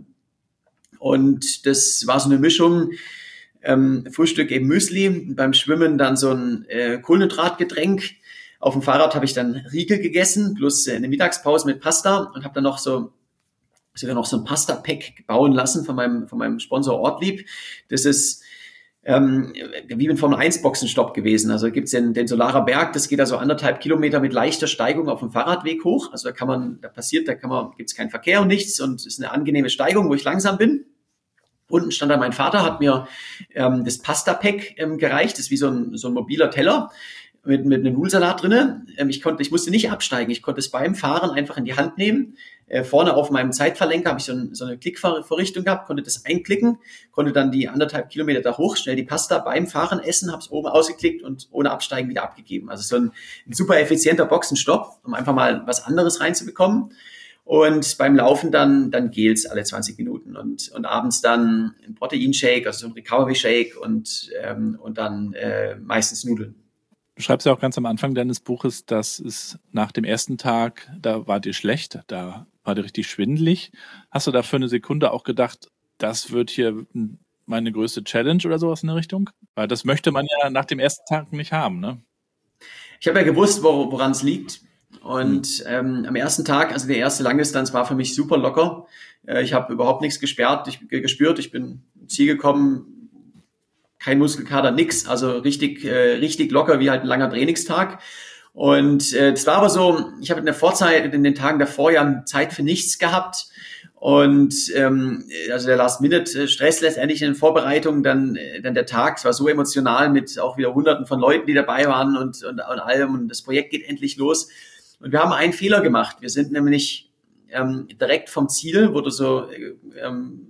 Und das war so eine Mischung, ähm, Frühstück eben Müsli, beim Schwimmen dann so ein äh, Kohlenhydratgetränk. Auf dem Fahrrad habe ich dann Riegel gegessen, plus äh, eine Mittagspause mit Pasta und habe dann noch so sogar noch so ein Pasta-Pack bauen lassen von meinem von meinem Sponsor Ortlieb. Das ist ähm, wie ein Formel eins Boxenstopp gewesen. Also gibt's den, den Solarer Berg, das geht also anderthalb Kilometer mit leichter Steigung auf dem Fahrradweg hoch. Also da kann man, da passiert, da kann man, gibt's keinen Verkehr und nichts und es ist eine angenehme Steigung, wo ich langsam bin. Unten stand dann mein Vater, hat mir ähm, das Pasta-Pack ähm, gereicht. Das ist wie so ein, so ein mobiler Teller mit, mit einem Nudelsalat drinnen. Ähm, ich konnte, ich musste nicht absteigen. Ich konnte es beim Fahren einfach in die Hand nehmen. Äh, vorne auf meinem Zeitverlenker habe ich so, ein, so eine Klickvorrichtung gehabt, konnte das einklicken, konnte dann die anderthalb Kilometer da hoch, schnell die Pasta beim Fahren essen, habe es oben ausgeklickt und ohne Absteigen wieder abgegeben. Also so ein, ein super effizienter Boxenstopp, um einfach mal was anderes reinzubekommen. Und beim Laufen dann, dann Gels alle zwanzig Minuten und, und abends dann ein Proteinshake, also so ein Recovery-Shake und, ähm, und dann äh, meistens Nudeln. Du schreibst ja auch ganz am Anfang deines Buches, dass es nach dem ersten Tag, da war dir schlecht, da war dir richtig schwindelig. Hast du da für eine Sekunde auch gedacht, das wird hier meine größte Challenge oder sowas in der Richtung? Weil das möchte man ja nach dem ersten Tag nicht haben, ne? Ich habe ja gewusst, wo, woran es liegt. Und ähm, am ersten Tag, also der erste Langdistanz war für mich super locker. Äh, ich habe überhaupt nichts gesperrt, ich, gespürt. Ich bin ins Ziel gekommen, kein Muskelkater, nix. Also richtig, äh, richtig locker wie halt ein langer Trainingstag. Und äh, das war aber so, ich habe in der Vorzeit, in den Tagen davor ja Zeit für nichts gehabt. Und ähm, also der Last-Minute-Stress letztendlich in den Vorbereitungen, dann, dann der Tag, es war so emotional mit auch wieder Hunderten von Leuten, die dabei waren und, und, und allem. Und das Projekt geht endlich los. Und wir haben einen Fehler gemacht. Wir sind nämlich ähm, direkt vom Ziel, wo du so ähm,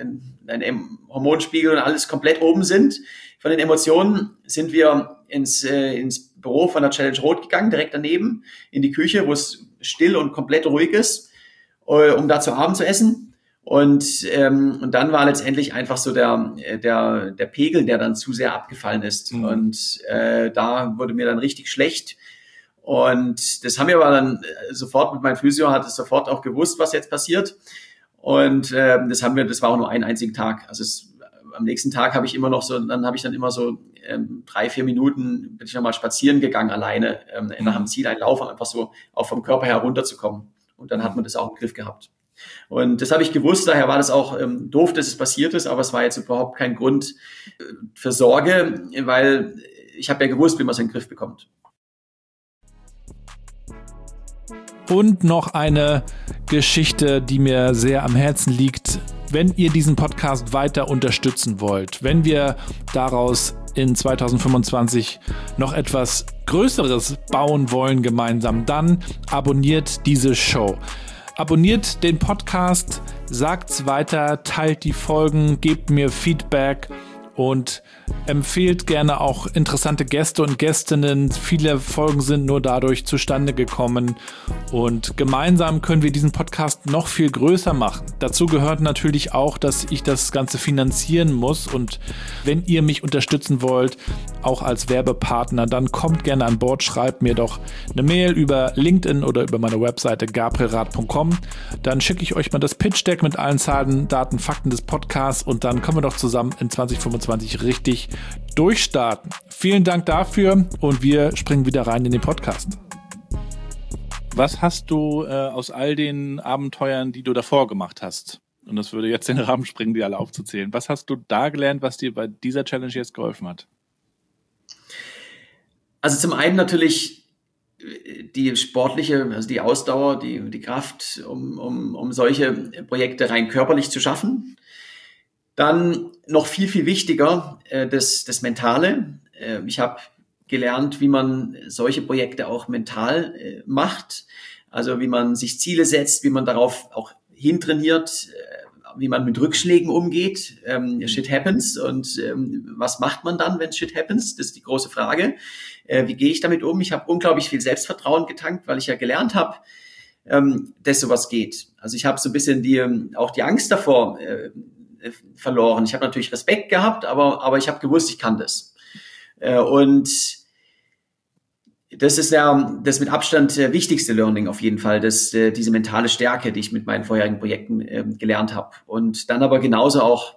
dein Hormonspiegel und alles komplett oben sind. Von den Emotionen sind wir ins, äh, ins Büro von der Challenge Rot gegangen, direkt daneben, in die Küche, wo es still und komplett ruhig ist, äh, um da zu Abend zu essen. Und, ähm, und dann war letztendlich einfach so der, der, der Pegel, der dann zu sehr abgefallen ist. Mhm. Und äh, da wurde mir dann richtig schlecht. Und das haben wir aber dann sofort mit meinem Physio, hat es sofort auch gewusst, was jetzt passiert. Und äh, das haben wir, das war auch nur einen einzigen Tag. Also es, am nächsten Tag habe ich immer noch so, dann habe ich dann immer so ähm, drei, vier Minuten bin ich nochmal spazieren gegangen alleine ähm, nach dem Zieleinlauf, einfach so auch vom Körper her runterzukommen. Und dann hat man das auch im Griff gehabt. Und das habe ich gewusst, daher war das auch ähm, doof, dass es passiert ist, aber es war jetzt überhaupt kein Grund äh, für Sorge, weil ich habe ja gewusst, wie man es in den Griff bekommt. Und noch eine Geschichte, die mir sehr am Herzen liegt. Wenn ihr diesen Podcast weiter unterstützen wollt, wenn wir daraus in zwanzig fünfundzwanzig noch etwas Größeres bauen wollen gemeinsam, dann abonniert diese Show. Abonniert den Podcast, sagt's weiter, teilt die Folgen, gebt mir Feedback und empfehlt gerne auch interessante Gäste und Gästinnen. Viele Folgen sind nur dadurch zustande gekommen und gemeinsam können wir diesen Podcast noch viel größer machen. Dazu gehört natürlich auch, dass ich das Ganze finanzieren muss und wenn ihr mich unterstützen wollt, auch als Werbepartner, dann kommt gerne an Bord, schreibt mir doch eine Mail über LinkedIn oder über meine Webseite gabrielrath punkt com. Dann schicke ich euch mal das Pitch-Deck mit allen Zahlen, Daten, Fakten des Podcasts und dann können wir doch zusammen in zwanzig fünfundzwanzig richtig durchstarten. Vielen Dank dafür und wir springen wieder rein in den Podcast. Was hast du äh, aus all den Abenteuern, die du davor gemacht hast? Und das würde jetzt den Rahmen sprengen, die alle aufzuzählen. Was hast du da gelernt, was dir bei dieser Challenge jetzt geholfen hat? Also zum einen natürlich die sportliche, also die Ausdauer, die, die Kraft, um, um, um solche Projekte rein körperlich zu schaffen. Dann noch viel, viel wichtiger, äh, das, das Mentale. Äh, ich habe gelernt, wie man solche Projekte auch mental äh, macht. Also wie man sich Ziele setzt, wie man darauf auch hintrainiert, äh, wie man mit Rückschlägen umgeht. Ähm, shit happens. Und ähm, was macht man dann, wenn shit happens? Das ist die große Frage. Äh, wie gehe ich damit um? Ich habe unglaublich viel Selbstvertrauen getankt, weil ich ja gelernt habe, ähm, dass sowas geht. Also ich habe so ein bisschen die, auch die Angst davor äh, verloren. Ich habe natürlich Respekt gehabt, aber, aber ich habe gewusst, ich kann das. Äh, und das ist ja das mit Abstand äh, wichtigste Learning auf jeden Fall, das, äh, diese mentale Stärke, die ich mit meinen vorherigen Projekten äh, gelernt habe. Und dann aber genauso auch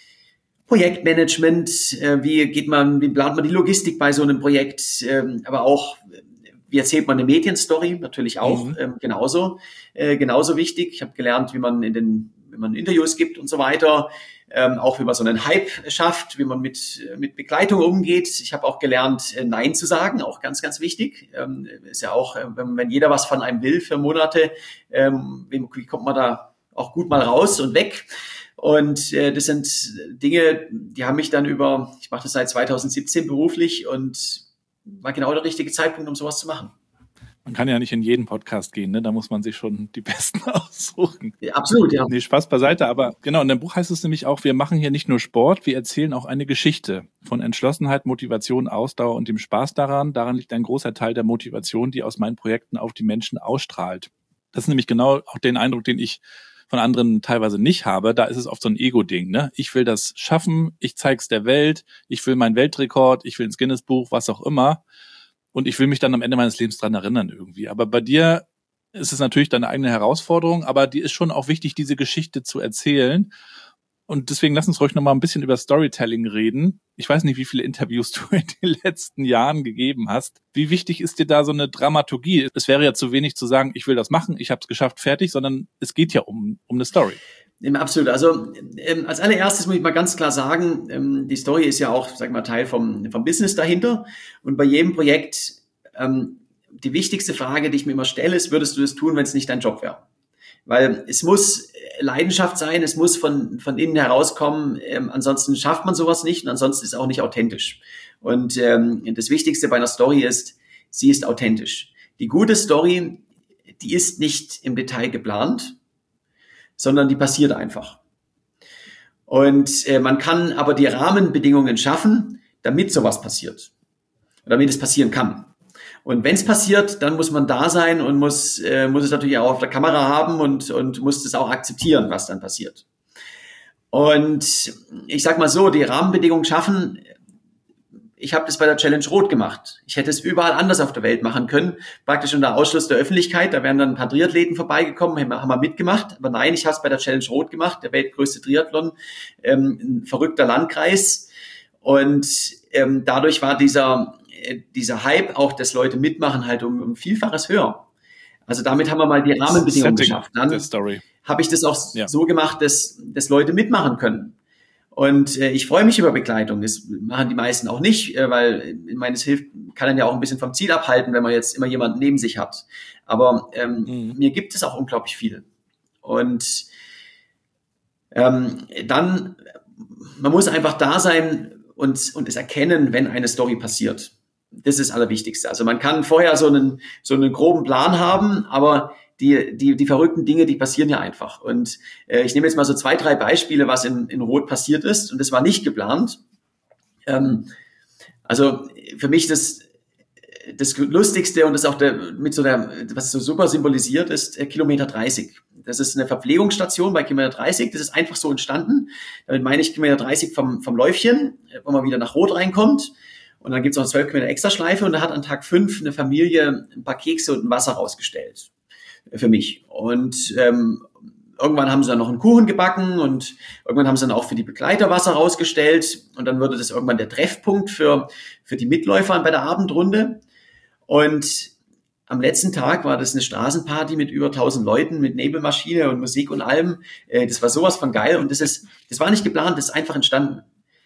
Projektmanagement, äh, wie geht man, wie plant man die Logistik bei so einem Projekt, äh, aber auch, wie erzählt man eine Medienstory, natürlich auch mhm. ähm, genauso, äh, genauso wichtig. Ich habe gelernt, wie man in den, wenn man Interviews gibt und so weiter, ähm, auch wie man so einen Hype schafft, wie man mit mit Begleitung umgeht. Ich habe auch gelernt, äh, Nein zu sagen, auch ganz, ganz wichtig. Ähm, ist ja auch, äh, wenn, wenn jeder was von einem will für Monate, ähm, wie, wie kommt man da auch gut mal raus und weg? Und äh, das sind Dinge, die haben mich dann über, ich mache das seit zwanzig siebzehn beruflich und war genau der richtige Zeitpunkt, um sowas zu machen. Man kann ja nicht in jeden Podcast gehen, ne? Da muss man sich schon die Besten aussuchen. Ja, absolut, ja. Nee, Spaß beiseite, aber genau, in dem Buch heißt es nämlich auch, wir machen hier nicht nur Sport, wir erzählen auch eine Geschichte von Entschlossenheit, Motivation, Ausdauer und dem Spaß daran. Daran liegt ein großer Teil der Motivation, die aus meinen Projekten auf die Menschen ausstrahlt. Das ist nämlich genau auch den Eindruck, den ich von anderen teilweise nicht habe. Da ist es oft so ein Ego-Ding, ne? Ich will das schaffen, ich zeig's der Welt, ich will meinen Weltrekord, ich will ins Guinness-Buch, was auch immer. Und ich will mich dann am Ende meines Lebens dran erinnern irgendwie. Aber bei dir ist es natürlich deine eigene Herausforderung, aber die ist schon auch wichtig, diese Geschichte zu erzählen. Und deswegen lass uns ruhig noch mal ein bisschen über Storytelling reden. Ich weiß nicht, wie viele Interviews du in den letzten Jahren gegeben hast. Wie wichtig ist dir da so eine Dramaturgie? Es wäre ja zu wenig zu sagen, ich will das machen, ich habe es geschafft, fertig, sondern es geht ja um um eine Story. Absolut. Also ähm, als allererstes muss ich mal ganz klar sagen, ähm, die Story ist ja auch, sag ich mal, Teil vom, vom Business dahinter. Und bei jedem Projekt, ähm, die wichtigste Frage, die ich mir immer stelle, ist, würdest du das tun, wenn es nicht dein Job wäre? Weil es muss Leidenschaft sein, es muss von, von innen herauskommen, ähm, ansonsten schafft man sowas nicht und ansonsten ist es auch nicht authentisch. Und ähm, das Wichtigste bei einer Story ist, sie ist authentisch. Die gute Story, die ist nicht im Detail geplant, sondern die passiert einfach. Und äh, man kann aber die Rahmenbedingungen schaffen, damit sowas passiert. Damit es passieren kann. Und wenn es passiert, dann muss man da sein und muss, äh, muss es natürlich auch auf der Kamera haben und, und muss das auch akzeptieren, was dann passiert. Und ich sag mal so, die Rahmenbedingungen schaffen. Ich habe das bei der Challenge Rot gemacht. Ich hätte es überall anders auf der Welt machen können, praktisch unter Ausschluss der Öffentlichkeit. Da wären dann ein paar Triathleten vorbeigekommen, haben wir mitgemacht. Aber nein, ich habe es bei der Challenge Rot gemacht, der weltgrößte Triathlon, ähm, ein verrückter Landkreis. Und ähm, dadurch war dieser dieser Hype auch, dass Leute mitmachen, halt um, um Vielfaches höher. Also damit haben wir mal die Rahmenbedingungen geschafft. Dann habe ich das auch ja. so gemacht, dass, dass Leute mitmachen können. Und äh, ich freue mich über Begleitung. Das machen die meisten auch nicht, äh, weil ich meine, es hilft, kann dann ja auch ein bisschen vom Ziel abhalten, wenn man jetzt immer jemanden neben sich hat. Aber ähm, mhm. mir gibt es auch unglaublich viel. Und ähm, dann, man muss einfach da sein und, und es erkennen, wenn eine Story passiert. Das ist das Allerwichtigste. Also man kann vorher so einen, so einen groben Plan haben, aber die, die, die verrückten Dinge, die passieren ja einfach. Und äh, ich nehme jetzt mal so zwei, drei Beispiele, was in, in Rot passiert ist. Und das war nicht geplant. Ähm, also für mich das, das Lustigste und das auch der, mit so der, was so super symbolisiert ist, äh, Kilometer dreißig. Das ist eine Verpflegungsstation bei Kilometer dreißig. Das ist einfach so entstanden. Damit meine ich Kilometer dreißig vom, vom Läufchen, wo man wieder nach Rot reinkommt. Und dann gibt's noch zwölf Kilometer Extraschleife und da hat an Tag fünf eine Familie ein paar Kekse und ein Wasser rausgestellt für mich. Und ähm, irgendwann haben sie dann noch einen Kuchen gebacken und irgendwann haben sie dann auch für die Begleiter Wasser rausgestellt. Und dann wurde das irgendwann der Treffpunkt für, für die Mitläufer bei der Abendrunde. Und am letzten Tag war das eine Straßenparty mit über tausend Leuten, mit Nebelmaschine und Musik und allem. Äh, das war sowas von geil und das ist, das war nicht geplant, das ist einfach entstanden.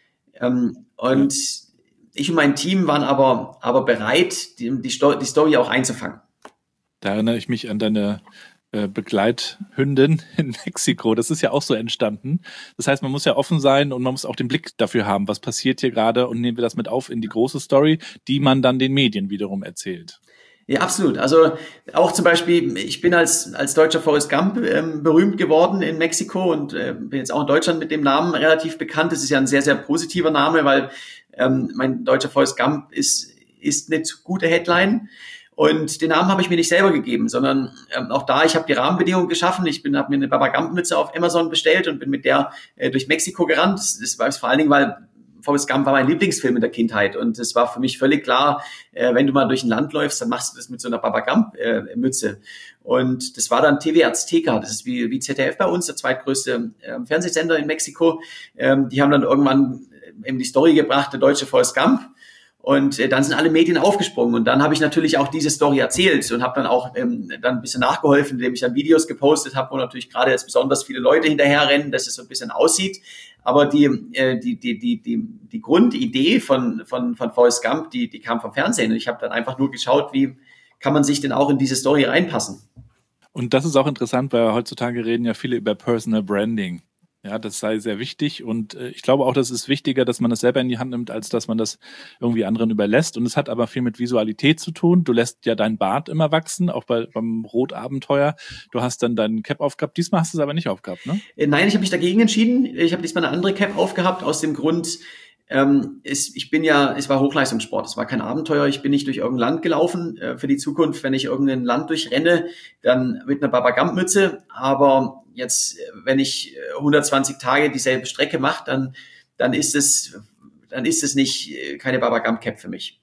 Ähm, und ich und mein Team waren aber, aber bereit, die, die, Sto- die Story auch einzufangen. Da erinnere ich mich an deine äh, Begleithündin in Mexiko. Das ist ja auch so entstanden. Das heißt, man muss ja offen sein und man muss auch den Blick dafür haben, was passiert hier gerade und nehmen wir das mit auf in die große Story, die man dann den Medien wiederum erzählt. Ja, absolut. Also auch zum Beispiel, ich bin als als deutscher Forrest Gump ähm, berühmt geworden in Mexiko und äh, bin jetzt auch in Deutschland mit dem Namen relativ bekannt. Das ist ja ein sehr, sehr positiver Name, weil ähm, mein deutscher Forrest Gump ist ist eine gute Headline. Und den Namen habe ich mir nicht selber gegeben, sondern ähm, auch da, ich habe die Rahmenbedingungen geschaffen. Ich bin habe mir eine Baba Gump Mütze auf Amazon bestellt und bin mit der äh, durch Mexiko gerannt. Das war vor allen Dingen, weil Forrest Gump war mein Lieblingsfilm in der Kindheit und es war für mich völlig klar, äh, wenn du mal durch ein Land läufst, dann machst du das mit so einer Baba Gump äh, Mütze. Und das war dann T V Azteca, das ist wie, wie Z D F bei uns, der zweitgrößte äh, Fernsehsender in Mexiko. Ähm, die haben dann irgendwann eben die Story gebracht, der deutsche Forrest Gump. Und äh, dann sind alle Medien aufgesprungen und dann habe ich natürlich auch diese Story erzählt und habe dann auch ähm, dann ein bisschen nachgeholfen, indem ich dann Videos gepostet habe, wo natürlich gerade jetzt besonders viele Leute hinterherrennen, dass es so ein bisschen aussieht. Aber die äh, die die die die die Grundidee von von von Forrest Gump, die die kam vom Fernsehen und ich habe dann einfach nur geschaut, wie kann man sich denn auch in diese Story reinpassen. Und das ist auch interessant, weil heutzutage reden ja viele über Personal Branding. Ja, das sei sehr wichtig und äh, ich glaube auch, das ist wichtiger, dass man das selber in die Hand nimmt, als dass man das irgendwie anderen überlässt. Und es hat aber viel mit Visualität zu tun. Du lässt ja deinen Bart immer wachsen, auch bei, beim Rotabenteuer. Du hast dann deinen Cap aufgehabt. Diesmal hast du es aber nicht aufgehabt, ne? Äh, nein, ich habe mich dagegen entschieden. Ich habe diesmal eine andere Cap aufgehabt, aus dem Grund, ähm, es, ich bin ja, es war Hochleistungssport, es war kein Abenteuer. Ich bin nicht durch irgendein Land gelaufen. Äh, für die Zukunft, wenn ich irgendein Land durchrenne, dann mit einer Baba Gump Mütze. Aber jetzt, wenn ich hundertzwanzig Tage dieselbe Strecke mache, dann, dann ist es, dann ist es nicht keine Baba Gump Cap für mich.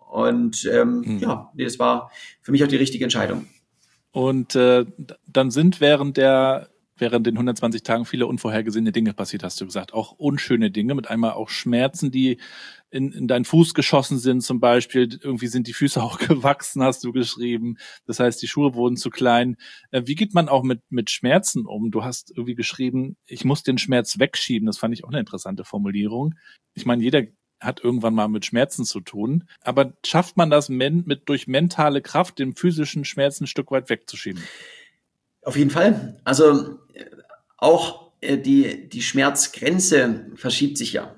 Und ähm, hm. ja, das war für mich auch die richtige Entscheidung. Und äh, dann sind während der während den hundertzwanzig Tagen viele unvorhergesehene Dinge passiert, hast du gesagt. Auch unschöne Dinge, mit einmal auch Schmerzen, die in, in deinen Fuß geschossen sind zum Beispiel. Irgendwie sind die Füße auch gewachsen, hast du geschrieben. Das heißt, die Schuhe wurden zu klein. Wie geht man auch mit mit Schmerzen um? Du hast irgendwie geschrieben, ich muss den Schmerz wegschieben. Das fand ich auch eine interessante Formulierung. Ich meine, jeder hat irgendwann mal mit Schmerzen zu tun. Aber schafft man das men- mit durch mentale Kraft, den physischen Schmerz ein Stück weit wegzuschieben? Auf jeden Fall. Also auch äh, die, die Schmerzgrenze verschiebt sich ja.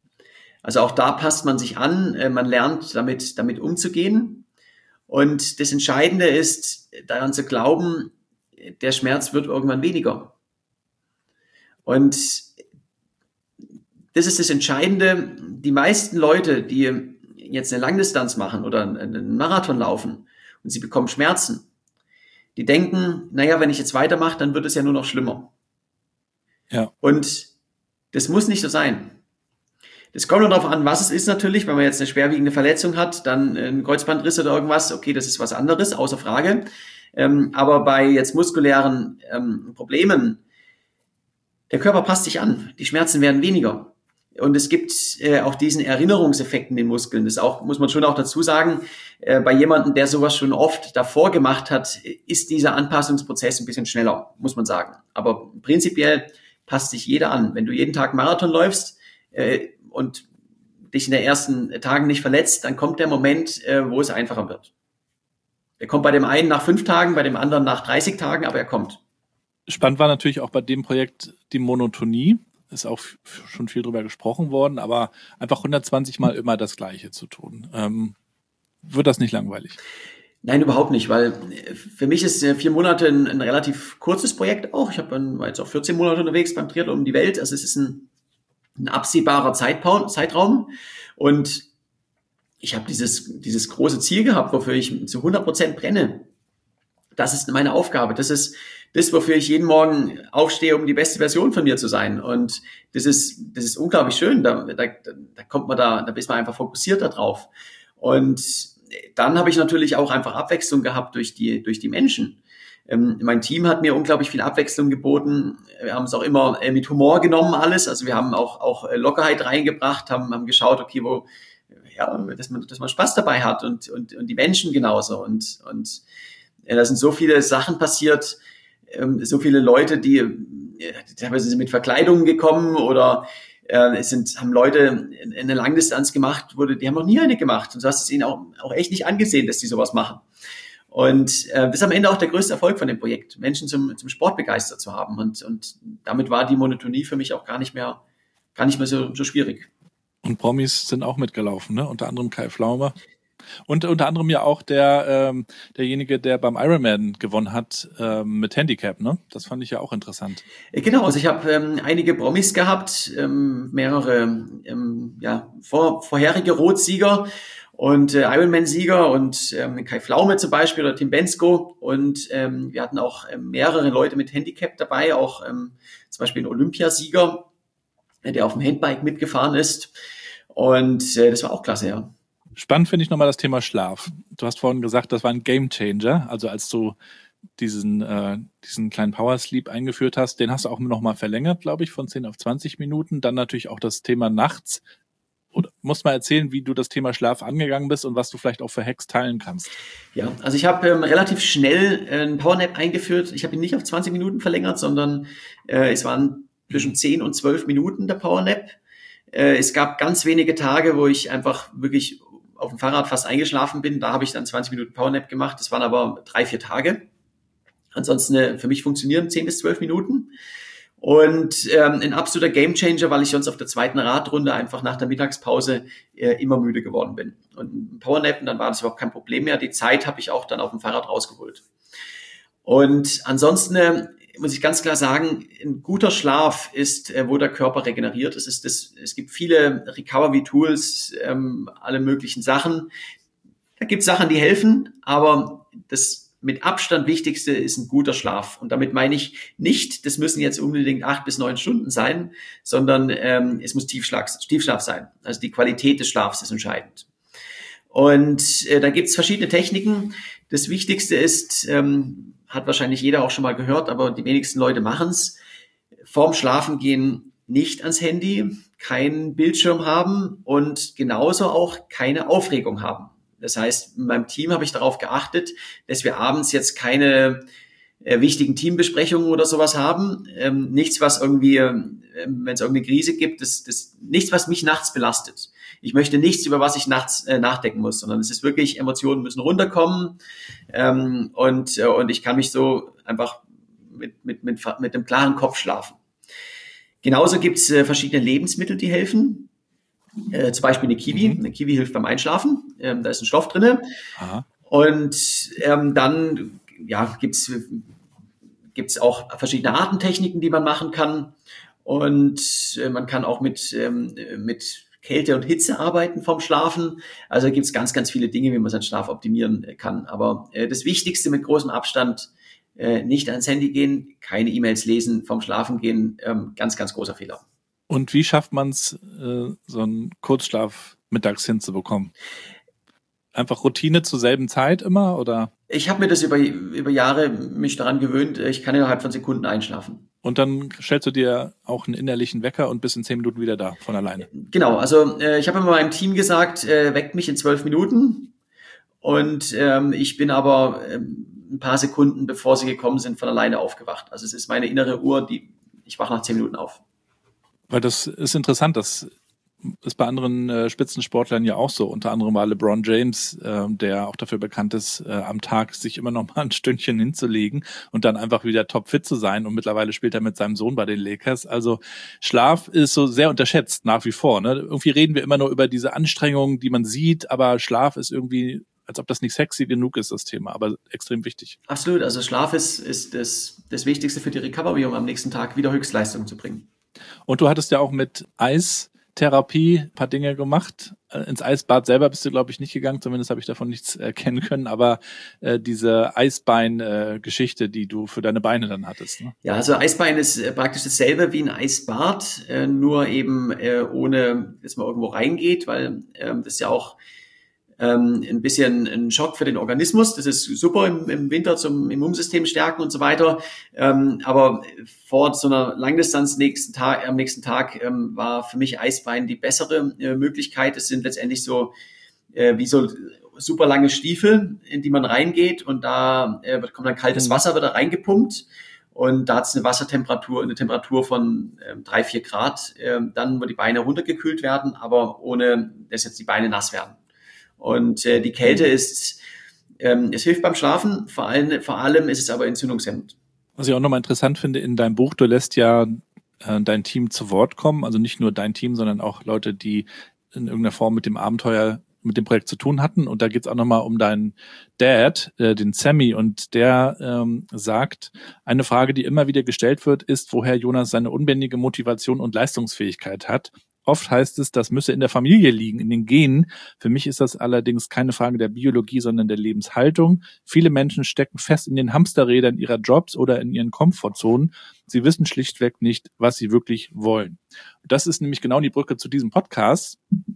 Also auch da passt man sich an, äh, man lernt damit, damit umzugehen. Und das Entscheidende ist, daran zu glauben, der Schmerz wird irgendwann weniger. Und das ist das Entscheidende. Die meisten Leute, die jetzt eine Langdistanz machen oder einen Marathon laufen und sie bekommen Schmerzen, die denken, naja, wenn ich jetzt weitermache, dann wird es ja nur noch schlimmer. Ja. Und das muss nicht so sein. Das kommt nur darauf an, was es ist natürlich. Wenn man jetzt eine schwerwiegende Verletzung hat, dann ein Kreuzbandriss oder irgendwas, okay, das ist was anderes, außer Frage. Ähm, aber bei jetzt muskulären ähm, Problemen, der Körper passt sich an, die Schmerzen werden weniger. Und es gibt äh, auch diesen Erinnerungseffekt in den Muskeln. Das auch, muss man schon auch dazu sagen, äh, bei jemandem, der sowas schon oft davor gemacht hat, ist dieser Anpassungsprozess ein bisschen schneller, muss man sagen. Aber prinzipiell passt sich jeder an. Wenn du jeden Tag Marathon läufst äh, und dich in den ersten Tagen nicht verletzt, dann kommt der Moment, äh, wo es einfacher wird. Er kommt bei dem einen nach fünf Tagen, bei dem anderen nach dreißig Tagen, aber er kommt. Spannend war natürlich auch bei dem Projekt die Monotonie. Ist auch f- schon viel drüber gesprochen worden, aber einfach hundertzwanzig Mal immer das Gleiche zu tun. Ähm, wird das nicht langweilig? Nein, überhaupt nicht, weil für mich ist vier Monate ein, ein relativ kurzes Projekt auch. Ich hab, war jetzt auch vierzehn Monate unterwegs beim Triathlon um die Welt. Also es ist ein, ein absehbarer Zeitpa- Zeitraum. Und ich habe dieses, dieses große Ziel gehabt, wofür ich zu hundert Prozent brenne. Das ist meine Aufgabe. Das ist das, wofür ich jeden Morgen aufstehe, um die beste Version von mir zu sein. Und das ist, das ist unglaublich schön. Da, da, da kommt man da, da ist man einfach fokussierter drauf. Und dann habe ich natürlich auch einfach Abwechslung gehabt durch die, durch die Menschen. Ähm, mein Team hat mir unglaublich viel Abwechslung geboten. Wir haben es auch immer äh, mit Humor genommen alles. Also wir haben auch, auch Lockerheit reingebracht, haben, haben geschaut, okay, wo, ja, dass man, dass man Spaß dabei hat und, und, und die Menschen genauso. Und, und äh, da sind so viele Sachen passiert, ähm, so viele Leute, die äh, teilweise sind mit Verkleidungen gekommen oder äh, es sind, haben Leute eine Langdistanz gemacht, wurde, die haben noch nie eine gemacht. Und du hast es ihnen auch, auch echt nicht angesehen, dass die sowas machen. Und äh, das ist am Ende auch der größte Erfolg von dem Projekt, Menschen zum, zum Sport begeistert zu haben. Und, und damit war die Monotonie für mich auch gar nicht mehr, gar nicht mehr so, so schwierig. Und Promis sind auch mitgelaufen, ne? Unter anderem Kai Pflaume. Und unter anderem ja auch der ähm, derjenige, der beim Ironman gewonnen hat ähm, mit Handicap, ne? Das fand ich ja auch interessant. Genau, also ich habe ähm, einige Promis gehabt, ähm, mehrere ähm, ja, vor, vorherige Rotsieger und äh, Ironman-Sieger und ähm, Kai Pflaume zum Beispiel oder Tim Bensko. Und ähm, wir hatten auch ähm, mehrere Leute mit Handicap dabei, auch ähm, zum Beispiel ein Olympiasieger, der auf dem Handbike mitgefahren ist. Und äh, das war auch klasse, ja. Spannend finde ich nochmal das Thema Schlaf. Du hast vorhin gesagt, das war ein Gamechanger. Also als du diesen äh, diesen kleinen Power Sleep eingeführt hast, den hast du auch nochmal verlängert, glaube ich, von zehn auf zwanzig Minuten. Dann natürlich auch das Thema nachts. Und musst mal erzählen, wie du das Thema Schlaf angegangen bist und was du vielleicht auch für Hacks teilen kannst. Ja, also ich habe ähm, relativ schnell äh, einen Powernap eingeführt. Ich habe ihn nicht auf zwanzig Minuten verlängert, sondern äh, es waren zwischen zehn und zwölf Minuten der Powernap. Äh, es gab ganz wenige Tage, wo ich einfach wirklich auf dem Fahrrad fast eingeschlafen bin. Da habe ich dann zwanzig Minuten Powernap gemacht. Das waren aber drei, vier Tage. Ansonsten äh, für mich funktionieren zehn bis zwölf Minuten. Und ähm, ein absoluter Gamechanger, weil ich sonst auf der zweiten Radrunde einfach nach der Mittagspause äh, immer müde geworden bin. Und ein Powernap, und dann war das überhaupt kein Problem mehr. Die Zeit habe ich auch dann auf dem Fahrrad rausgeholt. Und ansonsten äh, muss ich ganz klar sagen, ein guter Schlaf ist, äh, wo der Körper regeneriert. Es ist das, es gibt viele Recovery-Tools, ähm, alle möglichen Sachen. Da gibt es Sachen, die helfen, aber das mit Abstand wichtigste ist ein guter Schlaf. Und damit meine ich nicht, das müssen jetzt unbedingt acht bis neun Stunden sein, sondern ähm, es muss Tiefschlaf, Tiefschlaf sein. Also die Qualität des Schlafs ist entscheidend. Und äh, da gibt es verschiedene Techniken. Das Wichtigste ist, ähm, hat wahrscheinlich jeder auch schon mal gehört, aber die wenigsten Leute machen es. Vorm Schlafengehen nicht ans Handy, keinen Bildschirm haben und genauso auch keine Aufregung haben. Das heißt, in meinem Team habe ich darauf geachtet, dass wir abends jetzt keine äh, wichtigen Teambesprechungen oder sowas haben. Ähm, nichts, was irgendwie, äh, wenn es irgendeine Krise gibt, das, das, nichts, was mich nachts belastet. Ich möchte nichts, über was ich nachts äh, nachdenken muss, sondern es ist wirklich, Emotionen müssen runterkommen ähm, und, äh, und ich kann mich so einfach mit, mit, mit, mit einem klaren Kopf schlafen. Genauso gibt es äh, verschiedene Lebensmittel, die helfen. Äh, zum Beispiel eine Kiwi. Mhm. Eine Kiwi hilft beim Einschlafen. Ähm, da ist ein Stoff drinne. Aha. Und ähm, dann ja, gibt's gibt's auch verschiedene Atemtechniken, die man machen kann. Und äh, man kann auch mit ähm, mit Kälte und Hitze arbeiten vom Schlafen. Also gibt es ganz, ganz viele Dinge, wie man seinen Schlaf optimieren kann. Aber äh, das Wichtigste mit großem Abstand, äh, nicht ans Handy gehen, keine E-Mails lesen, vom Schlafen gehen, ähm, ganz, ganz großer Fehler. Und wie schafft man es, äh, so einen Kurzschlaf mittags hinzubekommen? Einfach Routine zur selben Zeit immer, oder? Ich habe mir das über, über Jahre mich daran gewöhnt, ich kann innerhalb von Sekunden einschlafen. Und dann stellst du dir auch einen innerlichen Wecker und bist in zehn Minuten wieder da, von alleine. Genau, also äh, ich habe immer meinem Team gesagt, äh, weckt mich in zwölf Minuten. Und ähm, ich bin aber ähm, ein paar Sekunden, bevor sie gekommen sind, von alleine aufgewacht. Also es ist meine innere Uhr, die ich wache nach zehn Minuten auf. Weil das ist interessant, das ist bei anderen äh, Spitzensportlern ja auch so. Unter anderem war LeBron James, äh, der auch dafür bekannt ist, äh, am Tag sich immer noch mal ein Stündchen hinzulegen und dann einfach wieder topfit zu sein. Und mittlerweile spielt er mit seinem Sohn bei den Lakers. Also Schlaf ist so sehr unterschätzt nach wie vor. Ne? Irgendwie reden wir immer nur über diese Anstrengungen, die man sieht, aber Schlaf ist irgendwie, als ob das nicht sexy genug ist, das Thema, aber extrem wichtig. Absolut, also Schlaf ist, ist das, das Wichtigste für die Recovery, um am nächsten Tag wieder Höchstleistung zu bringen. Und du hattest ja auch mit Eistherapie ein paar Dinge gemacht. Ins Eisbad selber bist du, glaube ich, nicht gegangen, zumindest habe ich davon nichts erkennen können, aber äh, diese Eisbein-Geschichte, äh, die du für deine Beine dann hattest. Ne? Ja, also Eisbein ist äh, praktisch dasselbe wie ein Eisbad, äh, nur eben äh, ohne, dass man irgendwo reingeht, weil äh, das ja auch ähm, ein bisschen ein Schock für den Organismus. Das ist super im, im Winter zum Immunsystem stärken und so weiter. Ähm, aber vor so einer Langdistanz nächsten Tag, am nächsten Tag ähm, war für mich Eisbein die bessere äh, Möglichkeit. Es sind letztendlich so äh, wie so super lange Stiefel, in die man reingeht und da äh, kommt dann kaltes Wasser wieder reingepumpt. Und da hat es eine Wassertemperatur, eine Temperatur von ähm, drei, vier Grad. Ähm, dann, wo die Beine runtergekühlt werden, aber ohne, dass jetzt die Beine nass werden. Und äh, die Kälte ist, ähm, es hilft beim Schlafen, vor allem, vor allem ist es aber entzündungshemmend. Was ich auch nochmal interessant finde in deinem Buch, du lässt ja äh, dein Team zu Wort kommen, also nicht nur dein Team, sondern auch Leute, die in irgendeiner Form mit dem Abenteuer, mit dem Projekt zu tun hatten. Und da geht es auch nochmal um deinen Dad, äh, den Sammy, und der ähm, sagt, eine Frage, die immer wieder gestellt wird, ist, woher Jonas seine unbändige Motivation und Leistungsfähigkeit hat. Oft heißt es, das müsse in der Familie liegen, in den Genen. Für mich ist das allerdings keine Frage der Biologie, sondern der Lebenshaltung. Viele Menschen stecken fest in den Hamsterrädern ihrer Jobs oder in ihren Komfortzonen. Sie wissen schlichtweg nicht, was sie wirklich wollen. Das ist nämlich genau die Brücke zu diesem Podcast.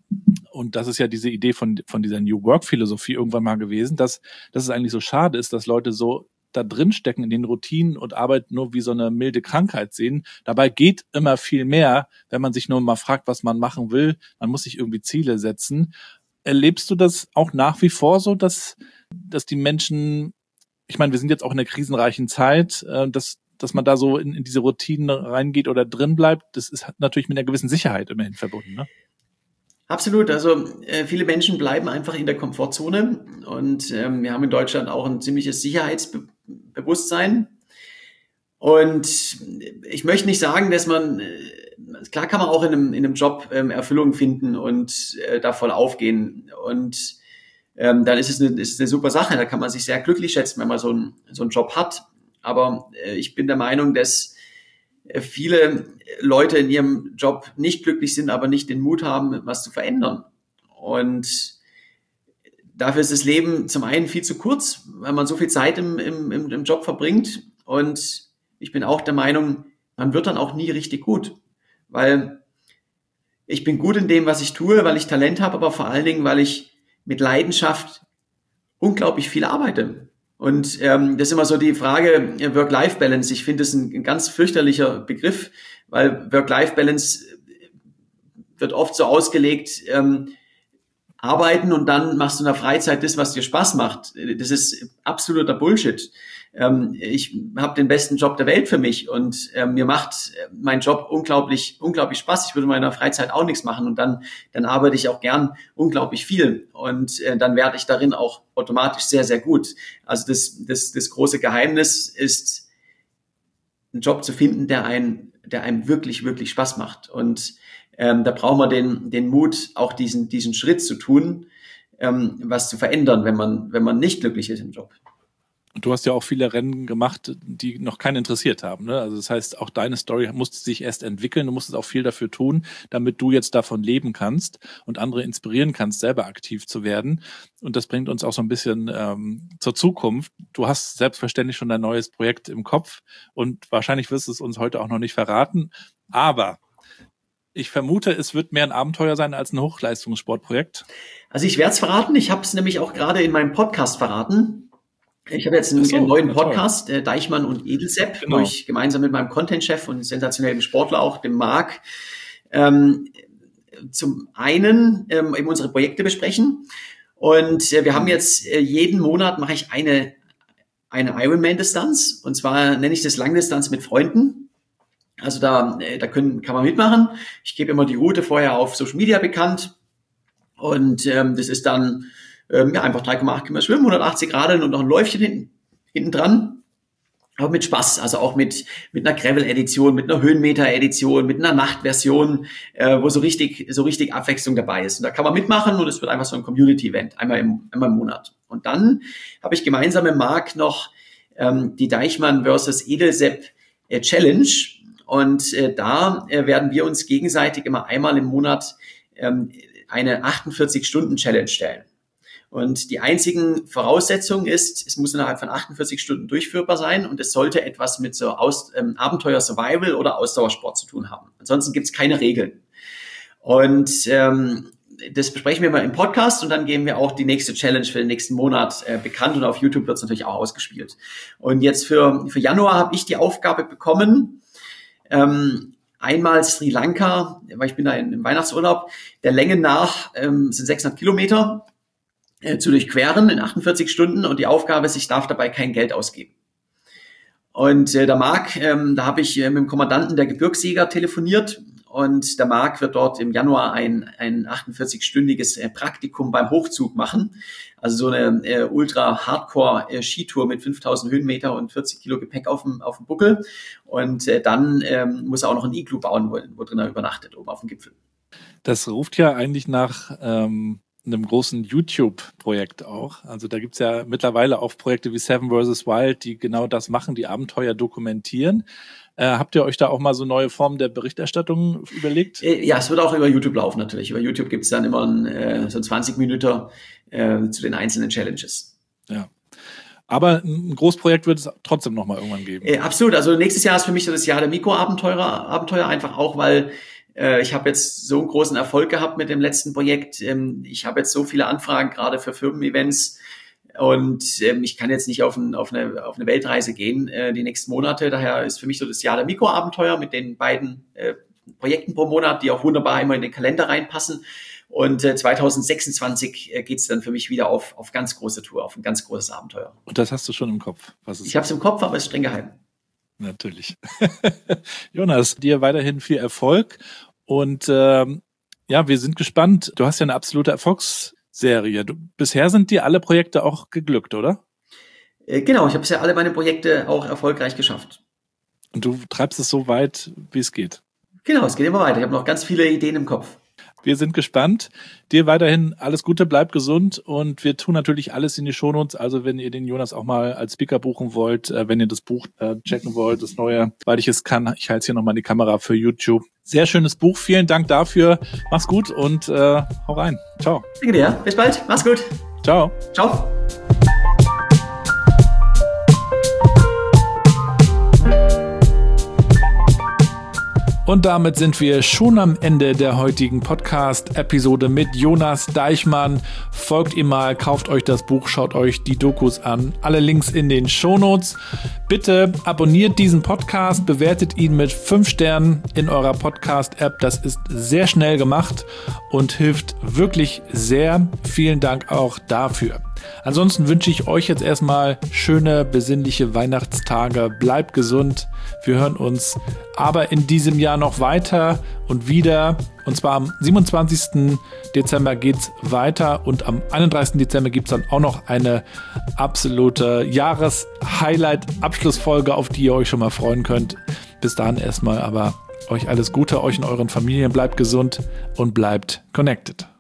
Und das ist ja diese Idee von, von dieser New Work-Philosophie irgendwann mal gewesen, dass, dass es eigentlich so schade ist, dass Leute so da drin stecken in den Routinen und Arbeit nur wie so eine milde Krankheit sehen. Dabei geht immer viel mehr, wenn man sich nur mal fragt, was man machen will. Man muss sich irgendwie Ziele setzen. Erlebst du das auch nach wie vor so, dass, dass die Menschen, ich meine, wir sind jetzt auch in einer krisenreichen Zeit, dass, dass man da so in, in diese Routinen reingeht oder drin bleibt? Das ist natürlich mit einer gewissen Sicherheit immerhin verbunden, ne? Absolut, also äh, viele Menschen bleiben einfach in der Komfortzone und ähm, wir haben in Deutschland auch ein ziemliches Sicherheitsbewusstsein und ich möchte nicht sagen, dass man, äh, klar kann man auch in einem, in einem Job ähm, Erfüllung finden und äh, da voll aufgehen und ähm, dann ist es, eine, ist es eine super Sache, da kann man sich sehr glücklich schätzen, wenn man so, ein, so einen Job hat, aber äh, ich bin der Meinung, dass viele Leute in ihrem Job nicht glücklich sind, aber nicht den Mut haben, was zu verändern. Und dafür ist das Leben zum einen viel zu kurz, weil man so viel Zeit im, im, im Job verbringt. Und ich bin auch der Meinung, man wird dann auch nie richtig gut. Weil ich bin gut in dem, was ich tue, weil ich Talent habe, aber vor allen Dingen, weil ich mit Leidenschaft unglaublich viel arbeite. Und ähm, das ist immer so die Frage Work-Life-Balance. Ich finde das ein, ein ganz fürchterlicher Begriff, weil Work-Life-Balance wird oft so ausgelegt, ähm, arbeiten und dann machst du in der Freizeit das, was dir Spaß macht. Das ist absoluter Bullshit. Ähm, ich habe den besten Job der Welt für mich und äh, mir macht mein Job unglaublich, unglaublich Spaß. Ich würde in meiner Freizeit auch nichts machen und dann, dann arbeite ich auch gern unglaublich viel und äh, dann werde ich darin auch automatisch sehr, sehr gut. Also das, das, das große Geheimnis ist, einen Job zu finden, der einen, der einem wirklich, wirklich Spaß macht. Und ähm, da braucht man den, den Mut, auch diesen, diesen Schritt zu tun, ähm, was zu verändern, wenn man, wenn man nicht glücklich ist im Job. Du hast ja auch viele Rennen gemacht, die noch keinen interessiert haben, ne? Also das heißt, auch deine Story musste sich erst entwickeln. Du musstest auch viel dafür tun, damit du jetzt davon leben kannst und andere inspirieren kannst, selber aktiv zu werden. Und das bringt uns auch so ein bisschen ähm, zur Zukunft. Du hast selbstverständlich schon dein neues Projekt im Kopf und wahrscheinlich wirst du es uns heute auch noch nicht verraten. Aber ich vermute, es wird mehr ein Abenteuer sein als ein Hochleistungssportprojekt. Also ich werde es verraten. Ich habe es nämlich auch gerade in meinem Podcast verraten. Ich habe jetzt einen, so, einen neuen Podcast, äh, Deichmann und Edelsepp, genau. Wo ich gemeinsam mit meinem Content-Chef und sensationellen Sportler auch, dem Marc, ähm, zum einen ähm, eben unsere Projekte besprechen. Und äh, wir haben jetzt äh, jeden Monat mache ich eine eine Ironman-Distanz. Und zwar nenne ich das Langdistanz mit Freunden. Also da äh, da können kann man mitmachen. Ich gebe immer die Route vorher auf Social Media bekannt. Und ähm, das ist dann Ähm, ja, einfach drei Komma acht Kilometer schwimmen, hundertachtzig Grad und noch ein Läufchen hinten, hinten dran. Aber mit Spaß, also auch mit mit einer Gravel-Edition, mit einer Höhenmeter-Edition, mit einer Nachtversion, äh, wo so richtig so richtig Abwechslung dabei ist. Und da kann man mitmachen und es wird einfach so ein Community-Event, einmal im, einmal im Monat. Und dann habe ich gemeinsam mit Marc noch ähm, die Deichmann versus Edelsepp äh, Challenge. Und äh, da äh, werden wir uns gegenseitig immer einmal im Monat ähm, eine achtundvierzig-Stunden-Challenge stellen. Und die einzigen Voraussetzung ist, es muss innerhalb von achtundvierzig Stunden durchführbar sein und es sollte etwas mit so Aus, ähm, Abenteuer Survival oder Ausdauersport zu tun haben. Ansonsten gibt es keine Regeln. Und ähm, das besprechen wir mal im Podcast und dann geben wir auch die nächste Challenge für den nächsten Monat äh, bekannt und auf YouTube wird es natürlich auch ausgespielt. Und jetzt für, für Januar habe ich die Aufgabe bekommen, ähm, einmal Sri Lanka, weil ich bin da in, im Weihnachtsurlaub, der Länge nach ähm, sind sechshundert Kilometer, zu durchqueren in achtundvierzig Stunden und die Aufgabe ist, ich darf dabei kein Geld ausgeben. Und äh, der Marc, ähm, da habe ich äh, mit dem Kommandanten der Gebirgsjäger telefoniert und der Marc wird dort im Januar ein ein achtundvierzig-stündiges äh, Praktikum beim Hochzug machen. Also so eine äh, ultra-Hardcore-Skitour mit fünftausend Höhenmeter und vierzig Kilo Gepäck auf dem auf dem Buckel. Und äh, dann ähm, muss er auch noch ein Igloo bauen, wo, wo drin er übernachtet, oben auf dem Gipfel. Das ruft ja eigentlich nach ähm einem großen YouTube-Projekt auch. Also da gibt's ja mittlerweile auch Projekte wie Seven versus Wild, die genau das machen, die Abenteuer dokumentieren. Äh, habt ihr euch da auch mal so neue Formen der Berichterstattung überlegt? Ja, es wird auch über YouTube laufen natürlich. Über YouTube gibt's dann immer ein, äh, so zwanzig Minuten äh, zu den einzelnen Challenges. Ja. Aber ein Großprojekt wird es trotzdem noch mal irgendwann geben. Äh, absolut. Also nächstes Jahr ist für mich so das Jahr der Mikroabenteuer, Abenteuer einfach auch, weil ich habe jetzt so einen großen Erfolg gehabt mit dem letzten Projekt. Ich habe jetzt so viele Anfragen, gerade für Firmen-Events. Und ich kann jetzt nicht auf, ein, auf, eine, auf eine Weltreise gehen die nächsten Monate. Daher ist für mich so das Jahr der Mikroabenteuer mit den beiden Projekten pro Monat, die auch wunderbar immer in den Kalender reinpassen. Und zwanzig sechsundzwanzig geht's dann für mich wieder auf, auf ganz große Tour, auf ein ganz großes Abenteuer. Und das hast du schon im Kopf? Was ist ich habe es im Kopf, aber es ist streng geheim. Natürlich. Jonas, dir weiterhin viel Erfolg und ähm, ja, wir sind gespannt. Du hast ja eine absolute Erfolgsserie. Du, bisher sind dir alle Projekte auch geglückt, oder? Äh, genau, ich habe bisher alle meine Projekte auch erfolgreich geschafft. Und du treibst es so weit, wie es geht. Genau, es geht immer weiter. Ich habe noch ganz viele Ideen im Kopf. Wir sind gespannt. Dir weiterhin alles Gute, bleib gesund und wir tun natürlich alles in die Shownotes. Also wenn ihr den Jonas auch mal als Speaker buchen wollt, äh, wenn ihr das Buch äh, checken wollt, das neue, weil ich es kann, ich halte hier nochmal die Kamera für YouTube. Sehr schönes Buch, vielen Dank dafür. Mach's gut und äh, hau rein. Ciao. Danke dir. Bis bald. Mach's gut. Ciao. Ciao. Und damit sind wir schon am Ende der heutigen Podcast-Episode mit Jonas Deichmann. Folgt ihm mal, kauft euch das Buch, schaut euch die Dokus an. Alle Links in den Shownotes. Bitte abonniert diesen Podcast, bewertet ihn mit fünf Sternen in eurer Podcast-App. Das ist sehr schnell gemacht und hilft wirklich sehr. Vielen Dank auch dafür. Ansonsten wünsche ich euch jetzt erstmal schöne, besinnliche Weihnachtstage. Bleibt gesund. Wir hören uns aber in diesem Jahr noch weiter und wieder. Und zwar am siebenundzwanzigsten Dezember geht's weiter und am einunddreißigsten Dezember gibt's dann auch noch eine absolute Jahres-Highlight-Abschlussfolge, auf die ihr euch schon mal freuen könnt. Bis dahin erstmal aber euch alles Gute, euch und euren Familien. Bleibt gesund und bleibt connected.